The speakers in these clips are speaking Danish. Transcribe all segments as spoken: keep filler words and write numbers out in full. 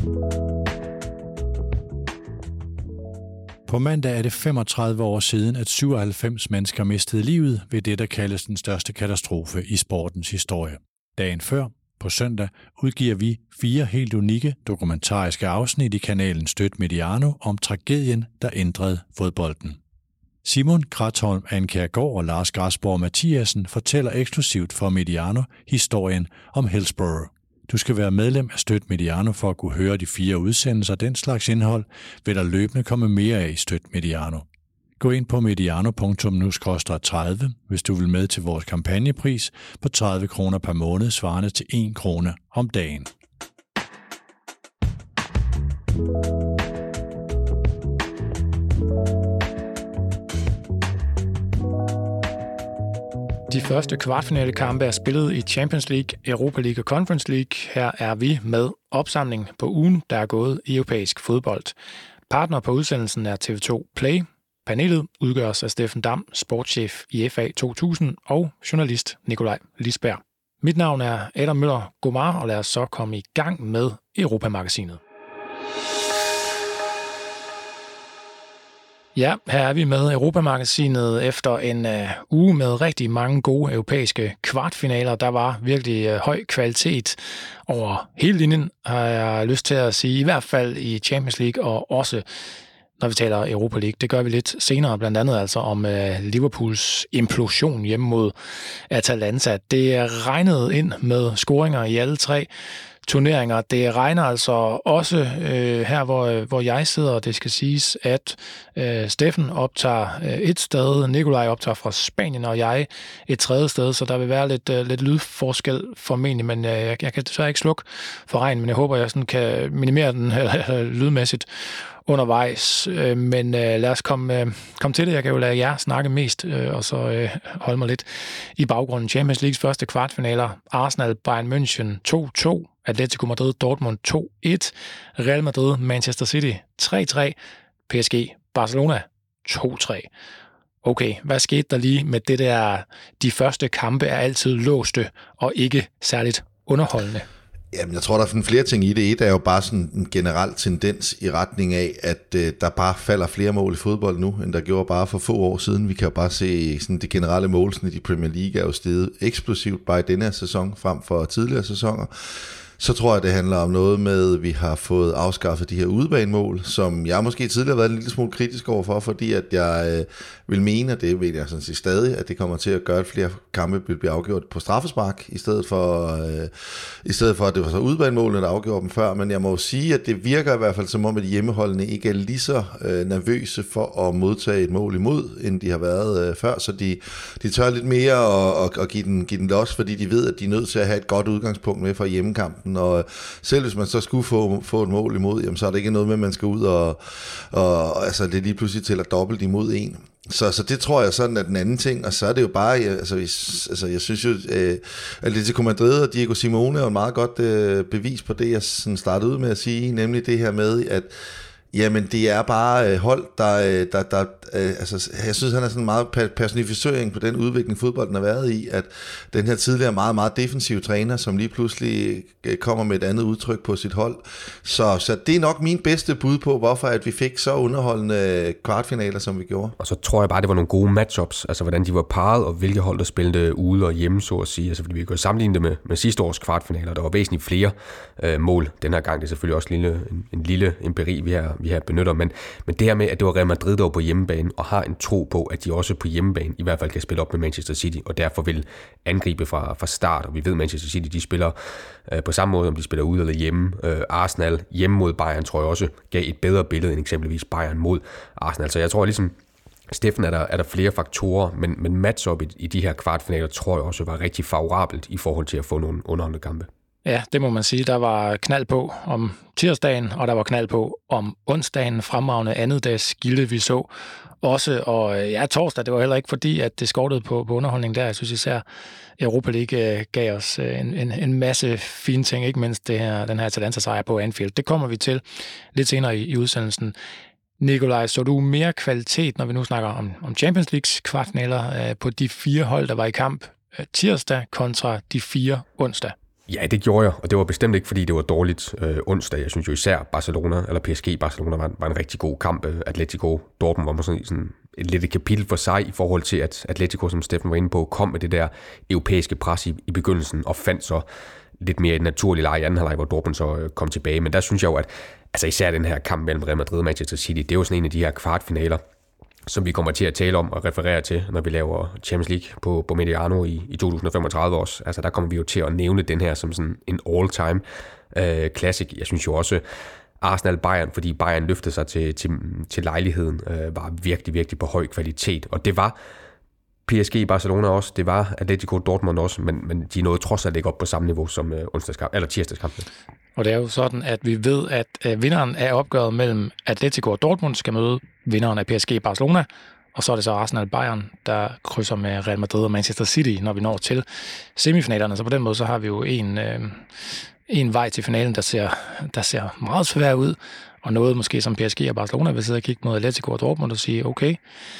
På mandag er det femogtredive år siden, at syvoghalvfems mennesker mistede livet ved det, der kaldes den største katastrofe i sportens historie. Dagen før, på søndag, udgiver vi fire helt unikke dokumentariske afsnit i kanalen Støt Mediano om tragedien, der ændrede fodbolden. Simon Kratholm, Annkjærgaard og Lars Græsborg Mathiasen fortæller eksklusivt for Mediano historien om Hillsborough. Du skal være medlem af Støt Mediano for at kunne høre de fire udsendelser af den slags indhold, vil der løbende komme mere af i Støt Mediano. Gå ind på mediano punktum nu skråstreg tredive, hvis du vil med til vores kampagnepris på tredive kroner per måned, svarende til en krone om dagen. De første kvartfinalekampe er spillet i Champions League, Europa League og Conference League. Her er vi med opsamling på ugen, der er gået i europæisk fodbold. Partner på udsendelsen er T V to Play. Panelet udgøres af Steffen Dam, sportschef i F A to tusind, og journalist Nikolaj Lisberg. Mit navn er Adam Møller Gomar, og lad os så komme i gang med Europamagasinet. Ja, her er vi med Europamagasinet efter en uh, uge med rigtig mange gode europæiske kvartfinaler. Der var virkelig uh, høj kvalitet over hele linjen, har jeg lyst til at sige, i hvert fald i Champions League og også når vi taler Europa League. Det gør vi lidt senere, blandt andet altså om uh, Liverpools implosion hjemme mod Atalanta. Det regnede ind med scoringer i alle tre turneringer. Det regner altså også øh, her, hvor, hvor jeg sidder, og det skal siges, at øh, Steffen optager øh, et sted, Nikolaj optager fra Spanien, og jeg et tredje sted, så der vil være lidt, øh, lidt lydforskel formentlig, men øh, jeg, jeg kan desværre ikke slukke for regn, men jeg håber, jeg sådan kan minimere den øh, lydmæssigt undervejs, øh, men øh, lad os komme, øh, komme til det. Jeg kan jo lade jer snakke mest, øh, og så øh, holde mig lidt i baggrunden. Champions Leagues første kvartfinaler, Arsenal Bayern München to to, Atletico Madrid Dortmund to et, Real Madrid Manchester City tre tre, P S G Barcelona to tre. Okay, hvad skete der lige med det der? De første kampe er altid låste og ikke særligt underholdende. Jamen, jeg tror, der er flere ting i det. Et er jo bare sådan en generel tendens i retning af, at øh, der bare falder flere mål i fodbold nu, end der gjorde bare for få år siden. Vi kan jo bare se sådan det generelle målsnit i Premier League er jo steget eksplosivt bare i denne her sæson frem for tidligere sæsoner. Så tror jeg, det handler om noget med, at vi har fået afskaffet de her udebanemål, som jeg måske tidligere har været en lille smule kritisk overfor, fordi at jeg øh, vil mene, og det ved jeg sådan set stadig, at det kommer til at gøre, at flere kampe vil blive afgjort på straffespark, i stedet for, øh, i stedet for at det var så udebanemålene, der afgjorde dem før. Men jeg må jo sige, at det virker i hvert fald som om, at hjemmeholdene ikke er lige så øh, nervøse for at modtage et mål imod, end de har været øh, før, så de, de tør lidt mere at, at, at give, den, give den los, fordi de ved, at de er nødt til at have et godt udgangspunkt med for hjemmekampen. Og selv hvis man så skulle få, få et mål imod, jamen, så er det ikke noget med, at man skal ud og, og altså, det lige pludselig tæller dobbelt imod en. Så, så det tror jeg sådan er den anden ting, og så er det jo bare, altså, altså jeg synes jo, at Atletico Madrid og Diego Simeone er jo et meget godt øh, bevis på det, jeg sådan startede ud med at sige, nemlig det her med, at jamen, det er bare hold, der, der, der altså, jeg synes, han er sådan en meget personificering på den udvikling, fodbolden har været i, at den her tidligere meget, meget defensive træner, som lige pludselig kommer med et andet udtryk på sit hold. Så, så det er nok min bedste bud på, hvorfor at vi fik så underholdende kvartfinaler, som vi gjorde. Og så tror jeg bare, det var nogle gode matchups, altså hvordan de var parret, og hvilke hold, der spillede ude og hjemme, så at sige. Altså, fordi vi kan sammenligne det med, med sidste års kvartfinaler, der var væsentligt flere øh, mål den her gang. Det er selvfølgelig også en lille, en, en lille empiri, vi har vi her benytter, men, men det her med, at det var Real Madrid, der var på hjemmebane, og har en tro på, at de også på hjemmebane i hvert fald kan spille op med Manchester City, og derfor vil angribe fra, fra start, og vi ved, at Manchester City, de spiller øh, på samme måde, om de spiller ude eller hjemme. Øh, Arsenal hjemme mod Bayern, tror jeg også, gav et bedre billede end eksempelvis Bayern mod Arsenal, så jeg tror ligesom, Steffen, er der, er der flere faktorer, men, men match-up i, i de her kvartfinaler, tror jeg også var rigtig favorabelt i forhold til at få nogle underholdende kampe. Ja, det må man sige. Der var knald på om tirsdagen, og der var knald på om onsdagen. Fremragende andet dags gilde, vi så også. Og ja, torsdag, det var heller ikke fordi, at det skortede på, på underholdning der. Jeg synes især, Europa League gav os en, en, en masse fine ting, ikke mindst det her, den her Atalanta-sejr på Anfield. Det kommer vi til lidt senere i, i udsendelsen. Nikolaj, så du mere kvalitet, når vi nu snakker om, om Champions Leagues kvartfinaler, på de fire hold, der var i kamp tirsdag kontra de fire onsdag? Ja, det gjorde jeg, og det var bestemt ikke, fordi det var dårligt øh, onsdag. Jeg synes jo især Barcelona, eller P S G Barcelona, var, var en rigtig god kamp. Atletico Dortmund var måske sådan et lidt et kapitel for sig i forhold til, at Atletico, som Steffen var inde på, kom med det der europæiske pres i, i begyndelsen, og fandt så lidt mere et naturligt leje i anden halvleg, hvor Dortmund så øh, kom tilbage. Men der synes jeg jo, at altså især den her kamp mellem Real Madrid og Manchester City, det er jo sådan en af de her kvartfinaler, som vi kommer til at tale om og referere til, når vi laver Champions League på, på Mediano i, i to tusind femogtredive også. Altså der kommer vi jo til at nævne den her som sådan en all-time øh, classic. Jeg synes jo også, Arsenal-Bayern, fordi Bayern løftede sig til, til, til lejligheden, øh, var virkelig, virkelig på høj kvalitet. Og det var P S G Barcelona også, det var Atletico Dortmund også, men, men de nåede trods alt ikke op på samme niveau som øh, onsdagskamp, eller tirsdagskampen. Og det er jo sådan, at vi ved, at øh, vinderen af opgøret mellem Atletico og Dortmund skal møde vinderen af P S G Barcelona, og så er det så Arsenal Bayern, der krydser med Real Madrid og Manchester City, når vi når til semifinalerne. Så på den måde, så har vi jo en, øh, en vej til finalen, der ser, der ser meget svær ud, og noget måske som P S G og Barcelona vil sidde og kigge mod Atletico og Dortmund og sige, okay,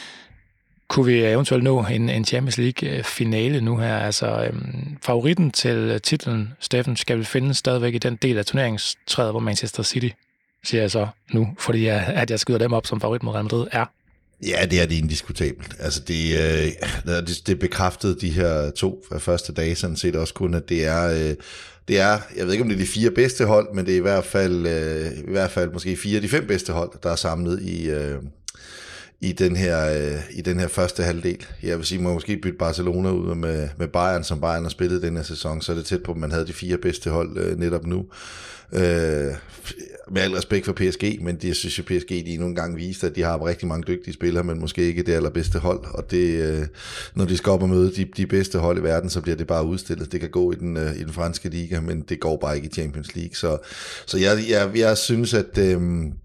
kunne vi eventuelt nå en, en Champions League-finale nu her? Altså, øhm, favoritten til titlen, Steffen, skal vi finde stadigvæk i den del af turneringstræet, hvor Manchester City, siger jeg så nu, fordi jeg, at jeg skyder dem op som favorit mod Real Madrid, er? Ja, det er det indiskutabelt. Altså, det, øh, det, det bekræftede de her to første dage, sådan set også kun, at det er... Øh, Det er, jeg ved ikke om det er de fire bedste hold, men det er i hvert fald, øh, i hvert fald måske fire af de fem bedste hold, der er samlet i, øh, i, den her, øh, i den her første halvdel. Jeg vil sige, man måske bytte Barcelona ud med, med Bayern, som Bayern har spillet den her sæson, så er det tæt på, at man havde de fire bedste hold øh, netop nu. Øh, med al respekt for P S G, men jeg synes jo, P S G de nogle gange viste, at de har rigtig mange dygtige spillere, men måske ikke det allerbedste hold, og det, øh, når de skal op og møde de, de bedste hold i verden, så bliver det bare udstillet. Det kan gå i den, øh, i den franske liga, men det går bare ikke i Champions League, så, så jeg, jeg, jeg synes, at øh,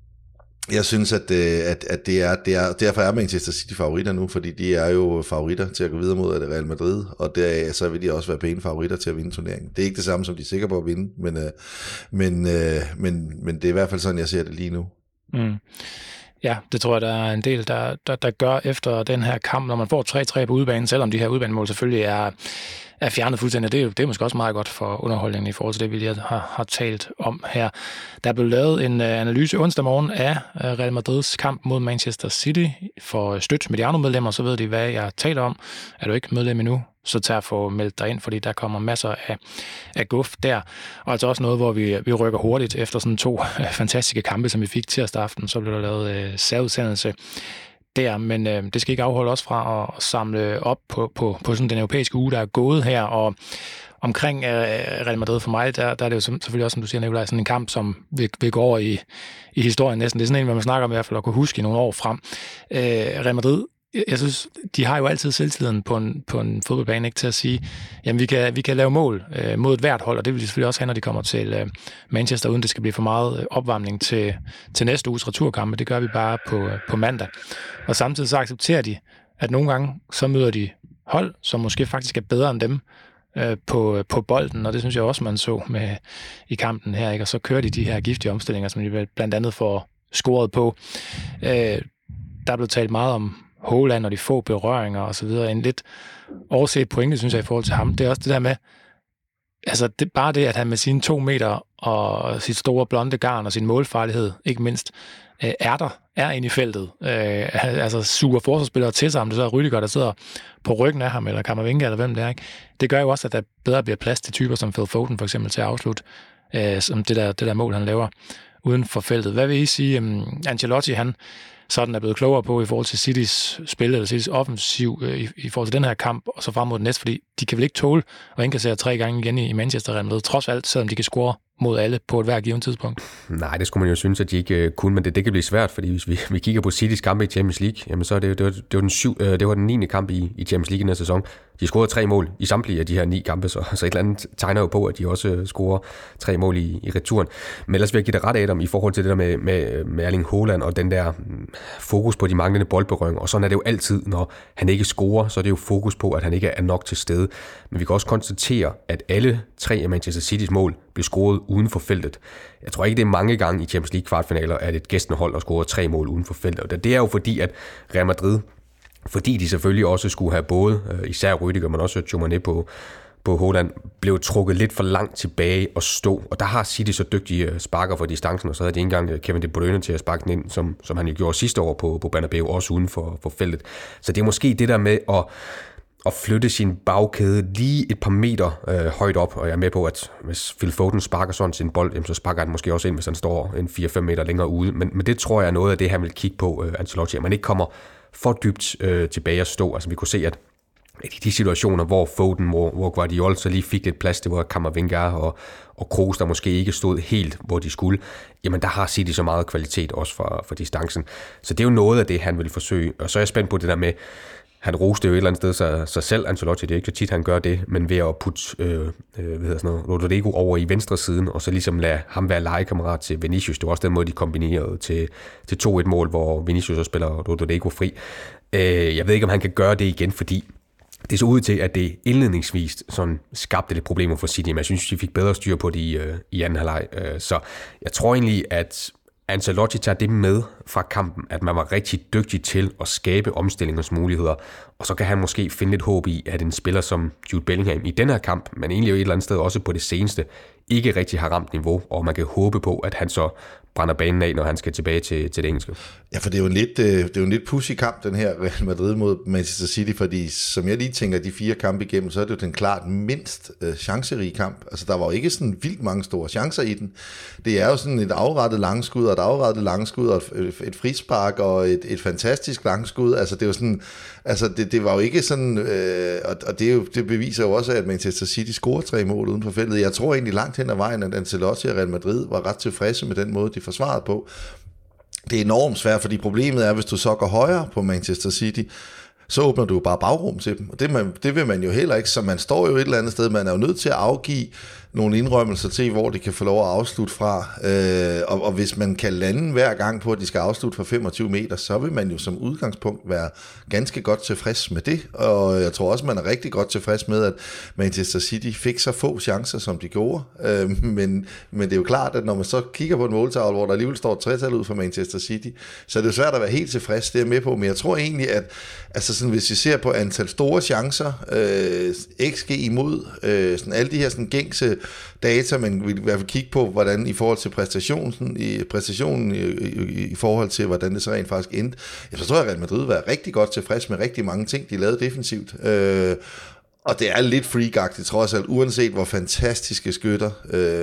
Jeg synes, at, at, at det er, det er, derfor er Manchester City favoritter nu, fordi de er jo favoritter til at gå videre mod Real Madrid, og der, så vil de også være pæne favoritter til at vinde turneringen. Det er ikke det samme, som de er sikre på at vinde, men, men, men, men det er i hvert fald sådan, jeg ser det lige nu. Mm. Ja, det tror jeg, der er en del, der, der, der gør efter den her kamp, når man får tre tre på udebanen, selvom de her udebanemål selvfølgelig er, er fjernet fuldstændig. Det er, det er måske også meget godt for underholdningen i forhold til det, vi lige har, har talt om her. Der blev lavet en analyse onsdag morgen af Real Madrids kamp mod Manchester City for støt Mediano-medlemmer, så ved de, hvad jeg taler om. Er du ikke medlem endnu, så tag at få meldt dig ind, fordi der kommer masser af, af guf der. Og altså også noget, hvor vi, vi rykker hurtigt efter sådan to fantastiske kampe, som vi fik tirsdag aften. Så blev der lavet øh, særudsendelse der, men øh, det skal ikke afholde os fra at samle op på, på, på sådan den europæiske uge, der er gået her, og omkring øh, Real Madrid for mig, der, der er det jo selvfølgelig også, som du siger, Nicolaj, sådan en kamp, som vil, vil gå over i, i historien næsten. Det er sådan en, hvad man snakker om i hvert fald at kunne huske i nogle år frem. Øh, Real Madrid, jeg synes, de har jo altid selvtilliden på en, på en fodboldbane, ikke, til at sige, jamen vi kan, vi kan lave mål øh, mod et hvert hold, og det vil de selvfølgelig også have, når de kommer til øh, Manchester, uden det skal blive for meget opvarmning til, til næste uges returkampe. Det gør vi bare på, på mandag. Og samtidig så accepterer de, at nogle gange så møder de hold, som måske faktisk er bedre end dem øh, på, på bolden, og det synes jeg også, man så med i kampen her, ikke? Og så kører de de her giftige omstillinger, som de blandt andet får scoret på. Øh, der er blevet talt meget om Haaland og de få berøringer og så videre. En lidt overset pointe, synes jeg, i forhold til ham. Det er også det der med, altså det, bare det, at han med sine to meter og sit store blonde garn og sin målfarlighed, ikke mindst, øh, er der, er inde i feltet. Øh, altså suger forsvarsspillere til sig, om det så er Rüdiger, der sidder på ryggen af ham, eller Kammervenga, eller hvem det er, ikke? Det gør jo også, at der bedre bliver plads til typer som Phil Foden, for eksempel, til at afslutte øh, som det der, det der mål, han laver uden for feltet. Hvad vil I sige? Um, Ancelotti, han sådan er blevet klogere på i forhold til Citys spil, eller Citys offensiv øh, i, i forhold til den her kamp, og så frem mod den næste, fordi de kan vel ikke tåle at indkassere tre gange igen i, i Manchester Real Madrid, trods alt, selvom de kan score mod alle på et hver givet tidspunkt. Nej, det skulle man jo synes, at de ikke uh, kunne, men det, det kan blive svært, fordi hvis vi, vi kigger på Citys kampe i Champions League, jamen så er det, det, var, det, var den syv, uh, det var den niende kamp i, i Champions League i den her sæson. De scorede tre mål i samtlige af de her ni kampe, så, så et eller andet tegner jo på, at de også scorer tre mål i, i returen. Men ellers vil jeg give det ret af dem i forhold til det der med, med, med Erling Haaland og den der fokus på de manglende boldberøringer. Og sådan er det jo altid, når han ikke scorer, så er det jo fokus på, at han ikke er nok til stede. Men vi kan også konstatere, at alle tre af Manchester Citys mål blev scoret uden for feltet. Jeg tror ikke, det er mange gange i Champions League kvartfinaler, at et gæstende hold har scoret tre mål uden for feltet. Og det er jo fordi, at Real Madrid, fordi de selvfølgelig også skulle have både, især Rüdiger, men også Tchouaméni på, på Haaland, blev trukket lidt for langt tilbage og stå. Og der har City så dygtige sparker for distancen, og så havde de ikke engang Kevin De Bruyne til at sparke den ind, som, som han jo gjorde sidste år på, på Bernabeu, også uden for, for feltet. Så det er måske det der med at, at flytte sin bagkæde lige et par meter øh, højt op, og jeg er med på, at hvis Phil Foden sparker sådan sin bold, jamen, så sparker han måske også ind, hvis han står en fire fem meter længere ude. Men, men det tror jeg er noget af det, han vil kigge på, øh, Ancelotti, at man ikke kommer for dybt øh, tilbage at stå. Altså vi kunne se, at i de situationer, hvor Foden, hvor, hvor Guardiola så lige fik lidt plads, det var Camavinga og, og Kroos, der måske ikke stod helt, hvor de skulle, jamen der har City så meget kvalitet også for, for distancen. Så det er jo noget af det, han vil forsøge. Og så er jeg spændt på det der med, han roste jo et eller andet sted sig, sig selv, Ancelotti, det er ikke så tit, han gør det, men ved at putte øh, hvad hedder sådan noget, Rodrigo over i venstre siden, og så ligesom lade ham være legekammerat til Vinicius. Det var også den måde, de kombinerede til, til to et mål, hvor Vinicius så spiller Rodrigo fri. Øh, jeg ved ikke, om han kan gøre det igen, fordi det så ud til, at det indledningsvis sådan skabte lidt problemer for City, men jeg synes, de fik bedre styr på det i, øh, i anden halvleg. Øh, så jeg tror egentlig, at Ancelotti tager det med fra kampen, at man var rigtig dygtig til at skabe omstillingsmuligheder, og så kan han måske finde lidt håb i, at en spiller som Jude Bellingham i den her kamp, men egentlig jo et eller andet sted også på det seneste, ikke rigtig har ramt niveau, og man kan håbe på, at han så brænder banen af, når han skal tilbage til, til det engelske. Ja, for det er jo en lidt, det er jo en lidt pussy kamp, den her Real Madrid mod Manchester City, fordi som jeg lige tænker, de fire kampe igennem, så er det jo den klart mindst øh, chancerige kamp. Altså, der var jo ikke sådan vildt mange store chancer i den. Det er jo sådan et afrettet langskud, og et afrettet langskud, og et, et frispark, og et, et fantastisk langskud. Altså, det er jo sådan, altså, det, det var jo ikke sådan, øh, og, og det, er jo, det beviser jo også, at Manchester City scorer tre mål uden for feltet. Jeg tror egentlig langt hen ad vejen, at Ancelotti og Real Madrid var ret tilfredse med den måde, de forsvarede på. Det er enormt svært, fordi problemet er, hvis du så går højere på Manchester City, så åbner du jo bare bagrum til dem. Og det, man, det vil man jo heller ikke, så man står jo et eller andet sted, man er jo nødt til at afgive nogle indrømmelser til, hvor de kan få lov at afslutte fra. Øh, og, og hvis man kan lande hver gang på, at de skal afslutte fra femogtyve meter, så vil man jo som udgangspunkt være ganske godt tilfreds med det. Og jeg tror også, man er rigtig godt tilfreds med, at Manchester City fik så få chancer, som de gjorde. Øh, men, men det er jo klart, at når man så kigger på en måltavle, hvor der alligevel står et tretal ud for Manchester City, så er det jo svært at være helt tilfreds, det er jeg med på. Men jeg tror egentlig, at altså sådan, hvis vi ser på antal store chancer, øh, X G imod, øh, sådan alle de her sådan gængse data, man vil i hvert fald kigge på, hvordan i forhold til præstationen, i præstationen i, i, i forhold til, hvordan det så rent faktisk endte. Jeg så tror, at Real Madrid var rigtig godt tilfreds med rigtig mange ting, de lavede defensivt. Øh, og det er lidt freak-agtigt, trods alt, uanset hvor fantastiske skytter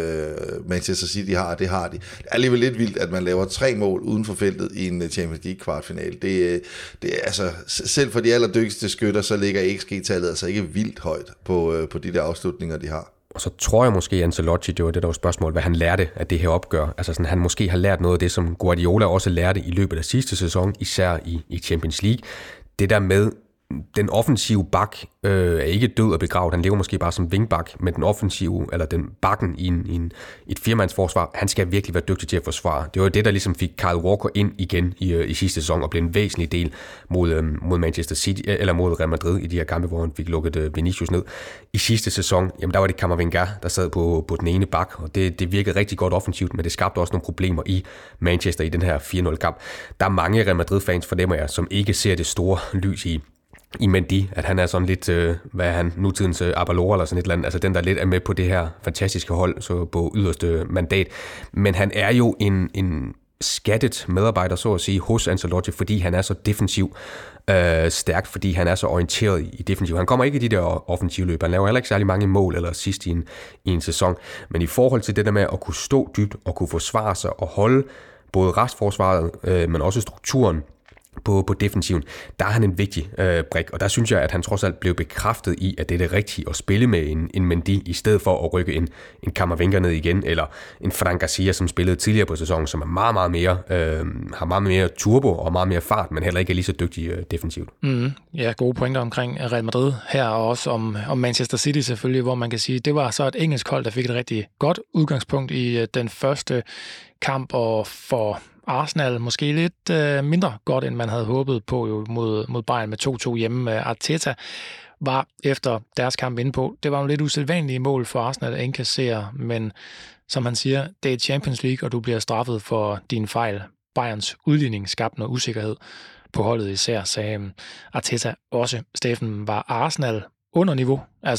øh, Manchester City har, det har de. Det er alligevel lidt vildt, at man laver tre mål uden for feltet i en Champions League kvartfinale. Det, det er altså, selv for de allerdygtigste skytter, så ligger X G-tallet altså ikke vildt højt på, øh, på de der afslutninger, de har. Og så tror jeg måske, Ancelotti, det var det der var spørgsmål, hvad han lærte af det her opgør. Altså sådan, han måske har lært noget af det, som Guardiola også lærte i løbet af sidste sæson, især i, i Champions League. Det der med, den offensive bak øh, er ikke død og begravet, han lever måske bare som wingbak, men den offensive, eller den bakken i, en, i en, et firmandsforsvar, han skal virkelig være dygtig til at forsvare. Det var det, der ligesom fik Kyle Walker ind igen i, i sidste sæson, og blev en væsentlig del mod, øh, mod Manchester City, eller mod Real Madrid i de her kampe, hvor han fik lukket øh, Vinicius ned. I sidste sæson, jamen der var det Camavinga, der sad på, på den ene bak, og det, det virkede rigtig godt offensivt, men det skabte også nogle problemer i Manchester i den her fire nul kamp. Der er mange Real Madrid-fans, fornemmer jeg, som ikke ser det store lys i i Mendy, at han er sådan lidt, øh, hvad er han, nutidens øh, Abalora eller sådan et eller andet, altså den, der lidt er med på det her fantastiske hold, så på yderste mandat. Men han er jo en, en skattet medarbejder, så at sige, hos Ancelotti, fordi han er så defensiv øh, stærk, fordi han er så orienteret i defensiv. Han kommer ikke i de der offensive løb, han laver heller ikke særlig mange mål eller sidst i en, i en sæson, men i forhold til det der med at kunne stå dybt og kunne forsvare sig og holde både restforsvaret, øh, men også strukturen På, på defensiven, der er han en vigtig øh, brik, og der synes jeg, at han trods alt blev bekræftet i, at det er det rigtige at spille med en, en Mendy, i stedet for at rykke en, en Camavinga ned igen, eller en Fran Garcia, som spillede tidligere på sæsonen, som er meget, meget mere, øh, har meget mere turbo og meget mere fart, men heller ikke er lige så dygtig øh, defensivt. Mm, ja, gode pointer omkring Real Madrid her, og også om, om Manchester City selvfølgelig, hvor man kan sige, det var så et engelsk hold, der fik et rigtig godt udgangspunkt i øh, den første kamp, og for Arsenal måske lidt øh, mindre godt, end man havde håbet på jo, mod, mod Bayern med to to hjemme. Arteta var efter deres kamp inde på. Det var jo lidt usædvanlige mål for Arsenal at indkassere, men som han siger, det er Champions League, og du bliver straffet for dine fejl. Bayerns udligning skabte noget usikkerhed på holdet især, sagde Arteta også. Steffen, var Arsenal under niveau? Altså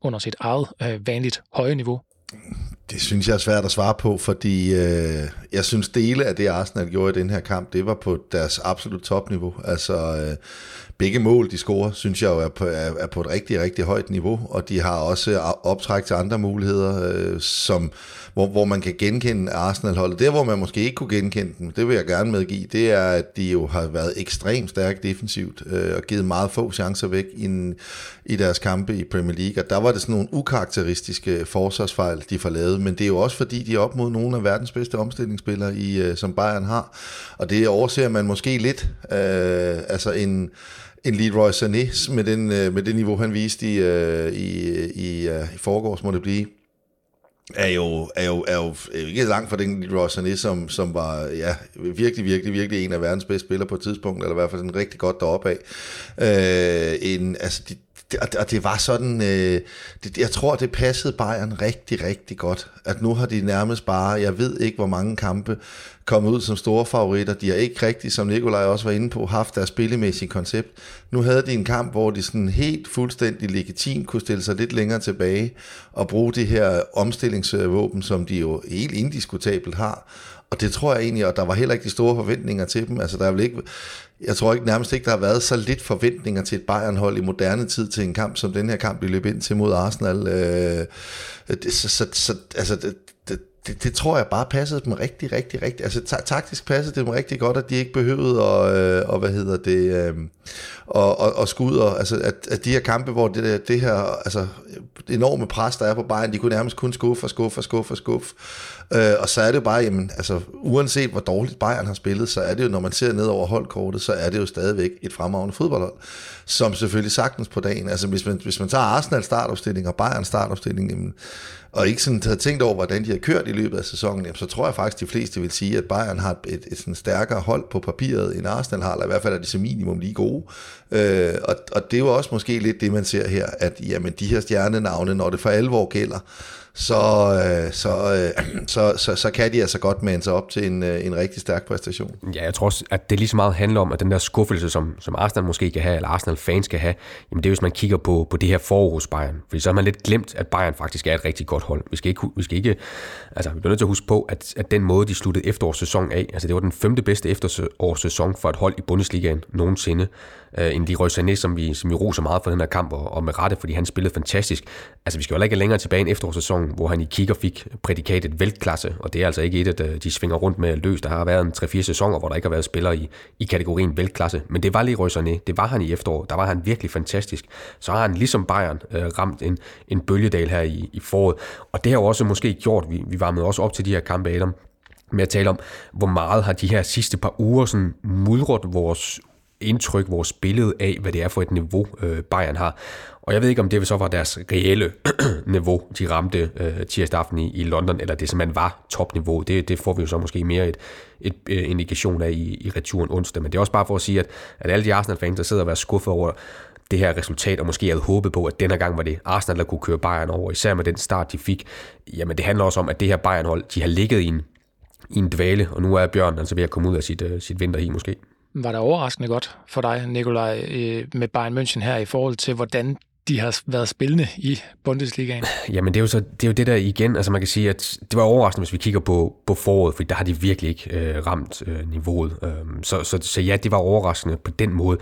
under sit eget øh, vanligt høje niveau? Det synes jeg er svært at svare på, fordi øh, jeg synes dele af det, Arsenal gjorde i den her kamp, det var på deres absolut topniveau. Altså øh, begge mål, de scorer, synes jeg jo er på, er, er på et rigtig, rigtig højt niveau, og de har også optræk til andre muligheder, øh, som, hvor, hvor man kan genkende Arsenal-holdet. Der, hvor man måske ikke kunne genkende dem, det vil jeg gerne medgive, det er, at de jo har været ekstremt stærkt defensivt øh, og givet meget få chancer væk i, i deres kampe i Premier League, og der var det sådan nogle ukarakteristiske forsvarsfejl, de får lavet, men det er jo også fordi, de er op mod nogle af verdens bedste omstillingsspillere, i, øh, som Bayern har, og det overser man måske lidt, øh, altså en En Leroy Sané med, den, med det niveau, han viste i, i, i, i forgårs, må det blive, er jo, er jo, er jo ikke langt fra den Leroy Sané, som, som var ja, virkelig, virkelig, virkelig en af verdens bedste spillere på et tidspunkt, eller i hvert fald en rigtig godt deroppe af. Øh, en, altså, de, og det var sådan, øh, det, jeg tror, det passede Bayern rigtig, rigtig godt, at nu har de nærmest bare, jeg ved ikke, hvor mange kampe kommet ud som store favoritter. De har ikke rigtig, som Nikolaj også var inde på, haft deres spillemæssige koncept. Nu havde de en kamp, hvor de sådan helt fuldstændig legitimt kunne stille sig lidt længere tilbage og bruge det her omstillingsvåben, som de jo helt indiskutabelt har. Og det tror jeg egentlig, og der var heller ikke de store forventninger til dem. Altså, der er vel ikke, jeg tror ikke nærmest ikke, der har været så lidt forventninger til et Bayern-hold i moderne tid til en kamp, som den her kamp, de løb ind til mod Arsenal. Øh, det, så, så, så, altså, det, det, det, det tror jeg bare passede dem rigtig, rigtig, rigtig. Altså, ta- taktisk passede det dem rigtig godt, at de ikke behøvede at, øh, og hvad hedder det, øh, og, og, og skudder. Altså, at, at de her kampe, hvor det, det her, altså, enorme pres, der er på Bayern, de kunne nærmest kun skuffe og skuffe og skuffe og skuffe. Øh, og så er det jo bare, jamen, altså, uanset hvor dårligt Bayern har spillet, så er det jo, når man ser ned over holdkortet, så er det jo stadigvæk et fremragende fodboldhold, som selvfølgelig sagtens på dagen. Altså, hvis man, hvis man tager Arsenal startopstilling og Bayern startopstilling, jamen, og ikke sådan havde tænkt over, hvordan de har kørt i løbet af sæsonen, jamen, så tror jeg faktisk, de fleste vil sige, at Bayern har et, et, et sådan stærkere hold på papiret, end Arsenal har, eller i hvert fald er de som minimum lige gode. Øh, og, og det er jo også måske lidt det, man ser her, at jamen, de her stjernenavne, når det for alvor gælder, så, så, så, så, så kan de altså godt mande sig op til en, en rigtig stærk præstation. Ja, jeg tror også, at det lige så meget handler om, at den der skuffelse, som, som Arsenal måske kan have, eller Arsenal-fans kan have, jamen det er, hvis man kigger på, på det her forår hos Bayern. Fordi så har man lidt glemt, at Bayern faktisk er et rigtig godt hold. Vi skal ikke, vi skal ikke altså vi bliver nødt til at huske på, at, at den måde, de sluttede efterårssæsonen af, altså det var den femte bedste efterårssæson for et hold i Bundesligaen nogensinde. Uh, en Leroy Sané, som vi, som vi roser meget for den her kamp, og, og med rette, fordi han spillede fantastisk. Altså vi skal jo ikke længere tilbage en efterårssæson, hvor han i kigger fik prædikatet veltklasse, og det er altså ikke et, at de svinger rundt med løs. Der har været en tre fire sæsoner, hvor der ikke har været spillere i, i kategorien veltklasse, men det var Leroy Sané, det var han i efteråret, der var han virkelig fantastisk. Så har han ligesom Bayern øh, ramt en, en bølgedal her i, i foråret, og det har jo også måske gjort, vi, vi varmede også op til de her kampe, Adam, med at tale om, hvor meget har de her sidste par uger sådan mudret vores indtryk, vores billede af, hvad det er for et niveau, øh, Bayern har. Og jeg ved ikke, om det så var deres reelle niveau, de ramte øh, tirsdag aften i, i London, eller det simpelthen var topniveau. Det, det får vi jo så måske mere et, et, et indikation af i, i returen onsdag. Men det er også bare for at sige, at, at alle de Arsenal-fans, der sidder og er skuffet over det her resultat, og måske havde håbet på, at denne gang var det Arsenal, der kunne køre Bayern over, især med den start, de fik. Jamen det handler også om, at det her Bayern-hold, de har ligget i en, i en dvale, og nu er Bjørn altså ved at komme ud af sit, uh, sit vinterhi måske. Var det overraskende godt for dig, Nikolaj, med Bayern München her i forhold til, hvordan de har været spillende i Bundesligaen? Jamen det er jo så det er jo det der igen, altså man kan sige, at det var overraskende, hvis vi kigger på, på foråret, for der har de virkelig ikke øh, ramt øh, niveauet. Øh, så, så, så ja, det var overraskende på den måde.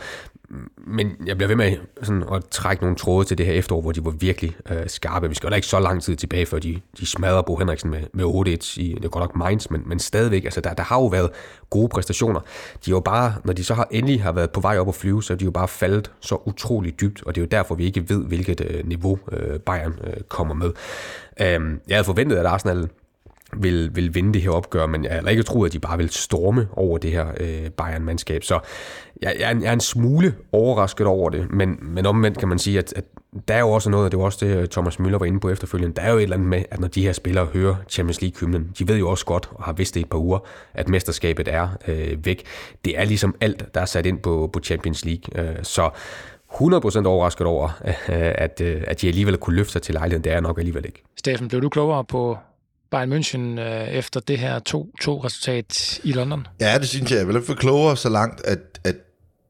Men jeg bliver ved med sådan at trække nogle tråde til det her efterår, hvor de var virkelig øh, skarpe. Vi skal jo da ikke så lang tid tilbage, før de, de smadrer Bo Henriksen med, med otte et i, det er godt nok Mainz, men, men stadigvæk, altså der, der har jo været gode præstationer. De er jo bare, når de så har endelig har været på vej op at flyve, så er de jo bare faldet så utroligt dybt, og det er jo derfor, vi ikke ved, hvilket øh, niveau øh, Bayern øh, kommer med. Øh, jeg havde forventet, at Arsenal vil, vil vinde det her opgør, men jeg har ikke troet, at de bare vil storme over det her øh, Bayern-mandskab. Så jeg, jeg, er en, jeg er en smule overrasket over det, men, men omvendt kan man sige, at, at der er jo også noget, og det var også det, Thomas Müller var inde på efterfølgende, der er jo et eller andet med, at når de her spillere hører Champions League-hymnen, de ved jo også godt, og har vidst det et par uger, at mesterskabet er øh, væk. Det er ligesom alt, der er sat ind på, på Champions League. Øh, så hundrede procent overrasket over, øh, at, øh, at de alligevel kunne løfte sig til lejligheden. Det er nok alligevel ikke. Steffen, blev du klogere på Bayern München øh, efter det her to to resultat i London? Ja, det synes jeg. Jeg vil ikke få klogere så langt, at, at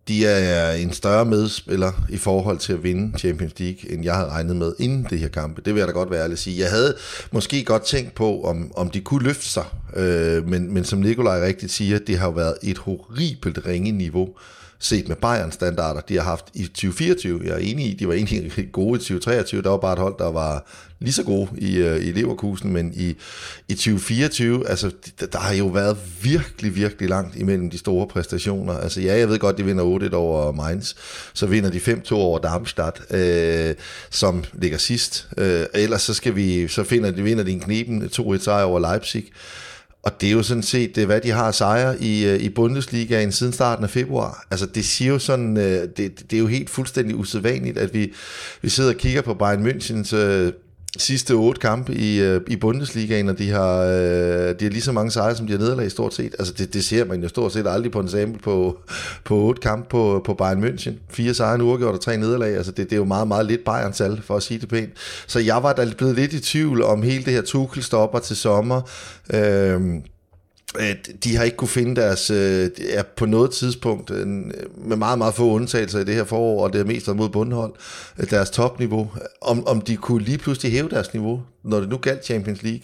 de er en større medspiller i forhold til at vinde Champions League, end jeg havde regnet med inden det her kampe. Det vil jeg da godt være ærlig at sige. Jeg havde måske godt tænkt på, om, om de kunne løfte sig, øh, men, men som Nikolaj rigtigt siger, det har været et horribelt ringe niveau, set med Bayern-standarder, de har haft i tyve fireogtyve. Jeg er enig i, de var egentlig gode i tyve treogtyve. Der var bare et hold, der var lige så gode i, i Leverkusen, men i, i tyve fireogtyve, altså, der har jo været virkelig, virkelig langt imellem de store præstationer. Altså ja, jeg ved godt, de vinder otte et over Mainz, så vinder de fem to over Darmstadt, øh, som ligger sidst. Øh, ellers så, skal vi, så finder de, vinder de en knepen to et sejr over Leipzig. Og det er jo sådan set, hvad de har sejre i, i Bundesligaen siden starten af februar. Altså det siger jo sådan, det, det er jo helt fuldstændig usædvanligt, at vi, vi sidder og kigger på Bayern Münchens øh, sidste otte kampe i, øh, i Bundesligaen, og de har, øh, de har lige så mange sejre, som de har nederlag stort set. Altså det, det ser man jo stort set aldrig på en sample på, på otte kampe på, på Bayern München. Fire sejre, en uafgjort og tre nederlag. Altså det, det er jo meget, meget lidt Bayern-tal, for at sige det pænt. Så jeg var da blevet lidt i tvivl om hele det her Tuchel stopper til sommer. Øh, De har ikke kunne finde deres, er på noget tidspunkt, med meget, meget få undtagelser i det her forår, og det er mest mod bundhold, deres topniveau, om, om de kunne lige pludselig hæve deres niveau, når det nu galt Champions League.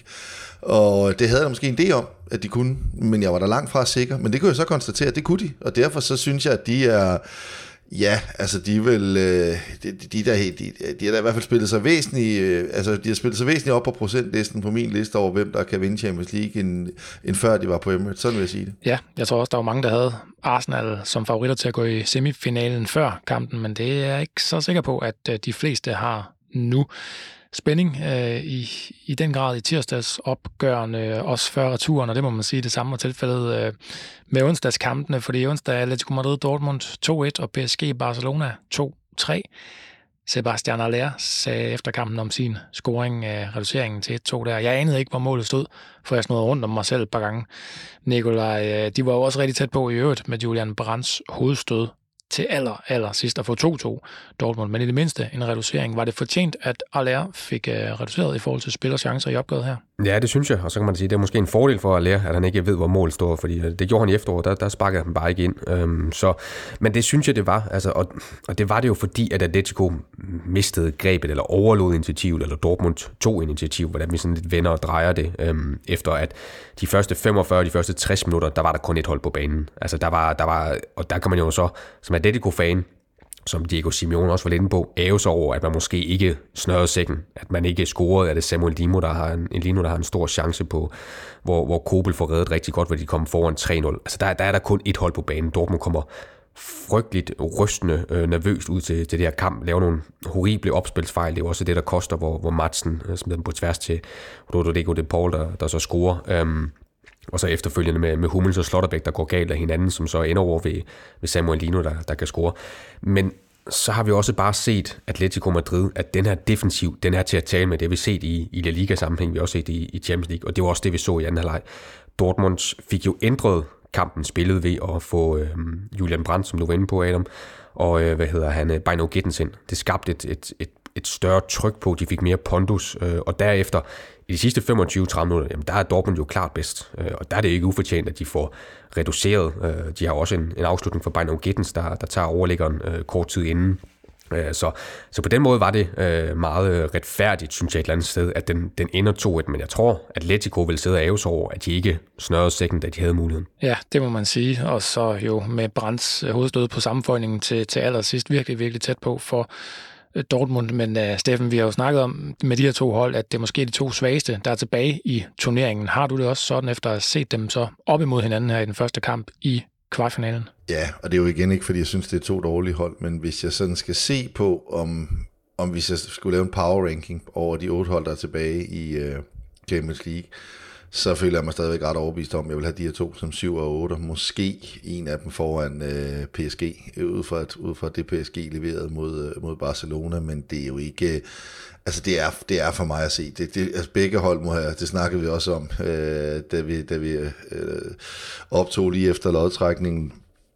Og det havde jeg måske en idé om, at de kunne, men jeg var da langt fra sikker. Men det kunne jeg så konstatere, at det kunne de, og derfor så synes jeg, at de er... Ja, altså de vil, øh, de, de, der, de, de har da i hvert fald spillet sig væsentligt, øh, altså de har spillet sig væsentligt op på procentlisten på min liste over, hvem der kan vinde Champions League, end, end før de var på Emirates, sådan vil jeg sige det. Ja, jeg tror også, der var mange, der havde Arsenal som favoritter til at gå i semifinalen før kampen, men det er jeg ikke så sikker på, at øh, de fleste har nu. Spænding øh, i, i den grad i tirsdags opgørende, også før returen, og det må man sige, det samme var tilfældet øh, med onsdagskampene, fordi onsdag Atletico Madrid Dortmund to et og P S G Barcelona to tre. Sebastian Haller sagde efter kampen om sin scoring af reduceringen til et to der. Jeg anede ikke, hvor målet stod, for jeg snurrede rundt om mig selv et par gange. Nikolaj, de var jo også rigtig tæt på i øvrigt med Julian Brandts hovedstød til aller, aller sidst at få to to Dortmund, men i det mindste en reducering. Var det fortjent, at Haller fik uh, reduceret i forhold til spillerchancer i opgøret her? Ja, det synes jeg, og så kan man sige, at det er måske en fordel for Haller, at han ikke ved, hvor målet står, fordi det gjorde han i efteråret, der, der sparkede han bare ikke ind. Øhm, så, men det synes jeg, det var, altså, og, og det var det jo fordi, at Atletico mistede grebet, eller overlod initiativet, eller Dortmund tog initiativ, hvordan vi sådan lidt vender og drejer det, øhm, efter at de første femogfyrre, de første tres minutter, der var der kun et hold på banen. Altså der var, der var, og der kan man jo så, som Atletico-fan, som Diego Simeone også var lidt inde på, æves over, at man måske ikke snørrede sækken, at man ikke scorede, at det Samuel Lino, der har en, en Lino, der har en stor chance på, hvor, hvor Kobel får reddet rigtig godt, hvor de kommer foran tre nul. Altså der, der er der kun et hold på banen. Dortmund kommer frygteligt rystende, øh, nervøst ud til, til det her kamp, laver nogle horrible opspilsfejl. Det er også det, der koster, hvor, hvor Madsen øh, smider dem på tværs til Rodrigo de Paul, der, der så scorer. Øhm, Og så efterfølgende med, med Hummels og Slotterbeck, der går galt af hinanden, som så ender over ved, ved Samuel Lino, der, der kan score. Men så har vi også bare set Atletico Madrid, at den her defensiv, den er til at tale med. Det har vi set i, i La Liga-sammenhæng, vi har også set i, i Champions League, og det var også det, vi så i anden halvleg. Dortmund fik jo ændret kampen spillet ved at få øh, Julian Brandt, som du var inde på, Adam, og øh, hvad hedder han, Bino Gittens ind. Det skabte et, et, et, et større tryk på, de fik mere pondus, øh, og derefter i de sidste femogtyve til tredive minutter, jamen der er Dortmund jo klart bedst, øh, og der er det ikke ufortjent, at de får reduceret. Øh, de har også en, en afslutning for Bino Gittens, der, der tager overliggeren øh, kort tid inden. Øh, så, så på den måde var det øh, meget retfærdigt, synes jeg et eller andet sted, at den, den ender to et, men jeg tror, at Atletico ville sidde og æves over, at de ikke snørrede sækken, da de havde muligheden. Ja, det må man sige, og så jo med Brandts hovedstød på sammenføjningen til, til allersidst virkelig, virkelig tæt på for Dortmund, men uh, Steffen, vi har jo snakket om med de her to hold, at det er måske de to svageste, der er tilbage i turneringen. Har du det også sådan, efter at have set dem så op imod hinanden her i den første kamp i kvartfinalen? Ja, og det er jo igen ikke, fordi jeg synes, det er to dårlige hold, men hvis jeg sådan skal se på, om, om hvis jeg skulle lave en power ranking over de otte hold, der er tilbage i uh, Champions League, så føler jeg mig stadigvæk ret overbevist om, at jeg vil have de her to som syv og otte, måske en af dem foran øh, P S G, ud fra, et, ud fra det P S G leverede mod, mod Barcelona, men det er jo ikke, altså det er, det er for mig at se, det, det, altså begge hold må have, det snakkede vi også om, øh, da vi, da vi øh, optog lige efter lodtrækningen,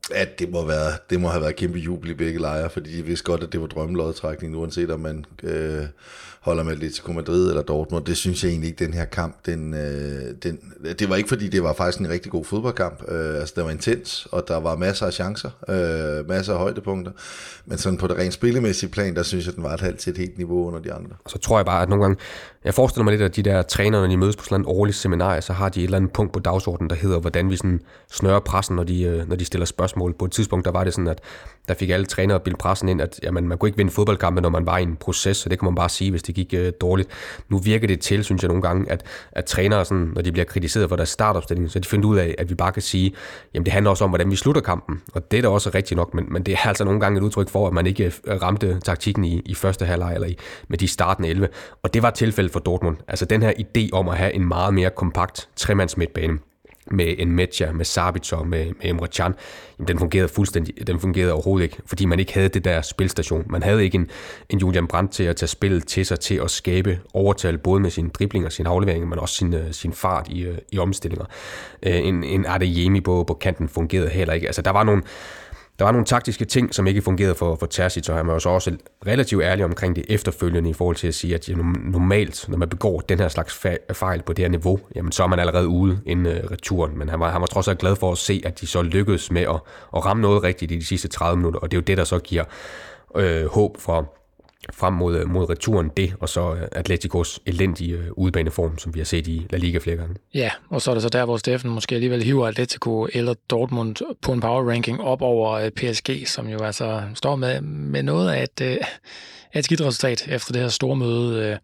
At det må, være, det må have været kæmpe jubel i begge lejre, fordi de vidste godt, at det var drømmelodtrækning, uanset om man øh, holder med Atletico Madrid eller Dortmund. Det synes jeg egentlig ikke, den her kamp, den, øh, den, det var ikke fordi, det var faktisk en rigtig god fodboldkamp. Øh, altså, det var intens, og der var masser af chancer, øh, masser af højdepunkter. Men sådan på det rent spillemæssige plan, der synes jeg, den var et halvt til et helt niveau under de andre. Og så tror jeg bare, at nogle gange, jeg forestiller mig lidt, at de der trænere, når de mødes på sådan en årligt seminar, så har de et eller andet punkt på dagsordenen, der hedder, hvordan vi sådan snører pressen, når de, når de stiller spørgsmål. På et tidspunkt, der var det sådan, at der fik alle trænere bildt pressen ind, at jamen, man kunne ikke vinde fodboldkampe, når man var i en proces, så det kan man bare sige, hvis det gik øh, dårligt. Nu virker det til, synes jeg nogle gange, at, at trænere, sådan, når de bliver kritiseret for deres startopstilling, så de finder ud af, at vi bare kan sige, jamen det handler også om, hvordan vi slutter kampen, og det er da også rigtigt nok, men, men det er altså nogle gange et udtryk for, at man ikke ramte taktikken i, i første halvleg eller i, med de startende elleve, og det var tilfældet for Dortmund. Altså den her idé om at have en meget mere kompakt tremands midtbane, med en Medja, med Sabitzer, med, med Emre Can, jamen, den fungerede fuldstændig, den fungerede overhovedet ikke, fordi man ikke havde det der spilstation. Man havde ikke en, en Julian Brandt til at tage spillet til sig, til at skabe overtal, både med sin dribling og sin aflevering, men også sin, sin fart i, i omstillinger. En, en Adeyemi på, på kanten fungerede heller ikke. Altså, der var nogle Der var nogle taktiske ting, som ikke fungerede for, for Terzic, og han var også relativt ærlig omkring det efterfølgende i forhold til at sige, at normalt, når man begår den her slags fejl på det her niveau, jamen så er man allerede ude inden uh, returen. Men han var, han var trods alt glad for at se, at de så lykkedes med at, at ramme noget rigtigt i de sidste tredive minutter, og det er jo det, der så giver øh, håb for frem mod, mod returen, det, og så Atleticos elendige udebaneform, som vi har set i La Liga flere gange. Ja, og så er det så der, hvor Steffen måske alligevel hiver Atletico eller Dortmund på en power ranking op over P S G, som jo altså står med, med noget af et, af et skidt resultat efter det her store møde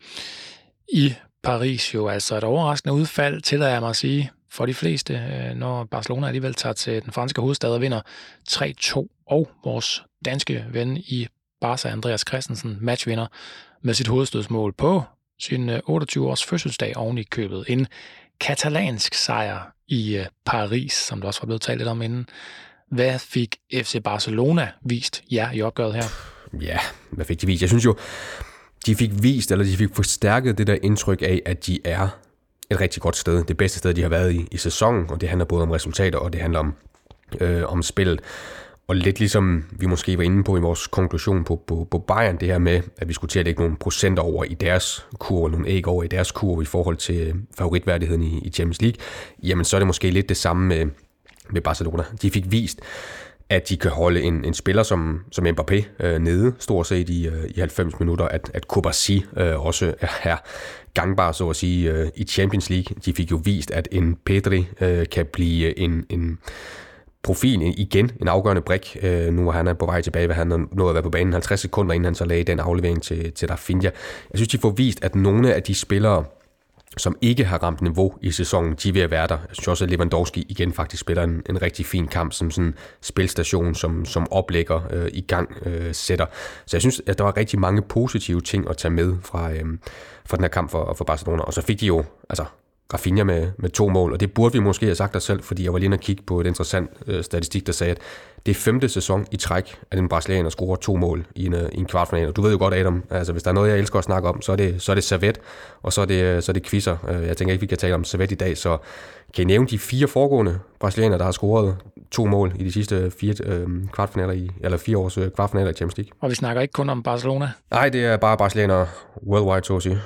i Paris. Jo altså et overraskende udfald, tillader jeg mig at sige, for de fleste, når Barcelona alligevel tager til den franske hovedstad og vinder tre to, og vores danske ven i Barca, Andreas Christensen, matchvinder med sit hovedstødsmål på sin otteogtyve års fødselsdag oven i købet. En katalansk sejr i Paris, som der også var blevet talt lidt om inden. Hvad fik F C Barcelona vist jer i opgøret her? Ja, hvad fik de vist? Jeg synes jo, de fik vist, eller de fik forstærket det der indtryk af, at de er et rigtig godt sted. Det bedste sted, de har været i, i sæsonen, og det handler både om resultater, og det handler om, øh, om spillet. Og lidt ligesom vi måske var inde på i vores konklusion på, på, på Bayern, det her med, at vi skulle til at lægge nogle procenter over i deres kurve, nogle æg over i deres kurve i forhold til favoritværdigheden i, i Champions League, jamen så er det måske lidt det samme med, med Barcelona. De fik vist, at de kan holde en, en spiller som, som Mbappé øh, nede, stort set i, øh, i halvfems minutter, at, at Kovacic øh, også er gangbar, så at sige, øh, i Champions League. De fik jo vist, at en Pedri øh, kan blive en... en profilen igen, en afgørende brik. Øh, nu er han på vej tilbage, hvad han nåede at være på banen halvtreds sekunder, inden han så lagde den aflevering til, til Rafinha. Jeg synes, de får vist, at nogle af de spillere, som ikke har ramt niveau i sæsonen, de vil være der. Jeg synes også, at Lewandowski igen faktisk spiller en, en rigtig fin kamp, som sådan en spilstation, som, som oplægger øh, i gang øh, sætter. Så jeg synes, at der var rigtig mange positive ting at tage med fra, øh, fra den her kamp for, for Barcelona. Og så fik de jo, altså Rafinha med, med to mål, og det burde vi måske have sagt os selv, fordi jeg var lige inde og kigge på et interessant øh, statistik, der sagde, at det er femte sæson i træk, at en brasilianer scorer to mål i en, i en kvartfinale. Og du ved jo godt, Adam, altså hvis der er noget, jeg elsker at snakke om, så er det, så er det servet, og så er det, så er det quizzer. Jeg tænker ikke, vi kan tale om servet i dag, så kan I nævne de fire foregående brasilianere, der har scoret to mål i de sidste fire øh, kvartfinaler i, eller fire års øh, kvartfinaler i Champions League? Og vi snakker ikke kun om Barcelona? Nej, det er bare brasilianere worldwide, så at sige.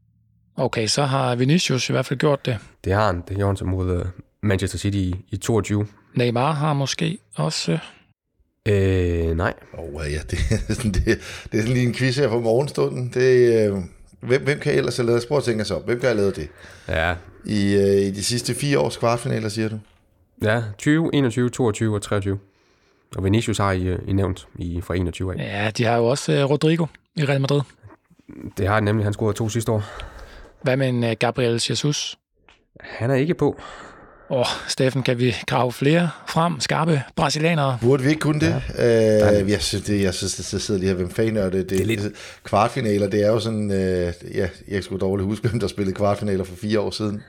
Okay, så har Vinicius i hvert fald gjort det. Det har han. Det gjorde han så mod Manchester City i, i toogtyve. Neymar har måske også... Øh, nej. Oh, ja, det, er sådan, det, det er sådan lige en quiz her for morgenstunden. Det, øh, hvem, hvem kan ellers have lavet sportstænker så? Hvem kan have lavet det? Ja. I, øh, I de sidste fire års kvartfinaler, siger du? Ja, tyve, enogtyve, toogtyve og treogtyve. Og Vinicius har I, I nævnt i, fra enogtyve af. Ja, de har jo også uh, Rodrigo i Real Madrid. Det har han nemlig. Han scorede to sidste år. Hvad med en uh, Gabriel Jesus? Han er ikke på. Åh, oh, Steffen, kan vi grave flere frem? Skarpe brasilianere? Burde vi ikke kunne det? Ja. Øh, jeg synes, det, jeg synes, det sidder lige her, hvem fanden er det? Det, det er lidt... Kvartfinaler, det er jo sådan, øh, ja, jeg skulle dårligt huske, hvem der spillede kvartfinaler for fire år siden.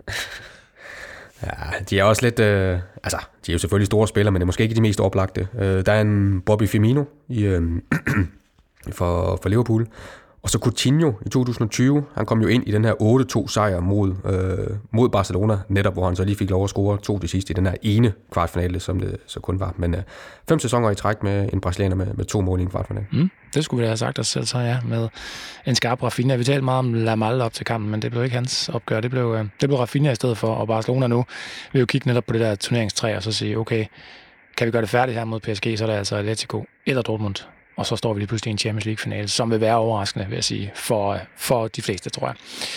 Ja, de er også lidt, øh, altså, de er jo selvfølgelig store spillere, men det er måske ikke de mest oplagte. Øh, der er en Bobby Firmino i, øh, for, for Liverpool, Og så Coutinho i to tusind og tyve, han kom jo ind i den her otte to sejr mod, øh, mod Barcelona, netop hvor han så lige fik lov at score to til sidst i den her ene kvartfinale, som det så kun var. Men øh, fem sæsoner i træk med en brasilianer med, med to mål i en kvartfinale. Mm, det skulle vi da have sagt os selv så, ja, med en skarp Rafinha. Vi talte meget om Lamal op til kampen, men det blev ikke hans opgør. Det blev, øh, det blev Rafinha i stedet for, og Barcelona nu vil jo kigge netop på det der turneringstræ og så sige, okay, kan vi gøre det færdigt her mod P S G, så er det altså Atletico eller Dortmund. Og så står vi lige pludselig i en Champions League-finale, som vil være overraskende, vil jeg sige, for, for de fleste, tror jeg.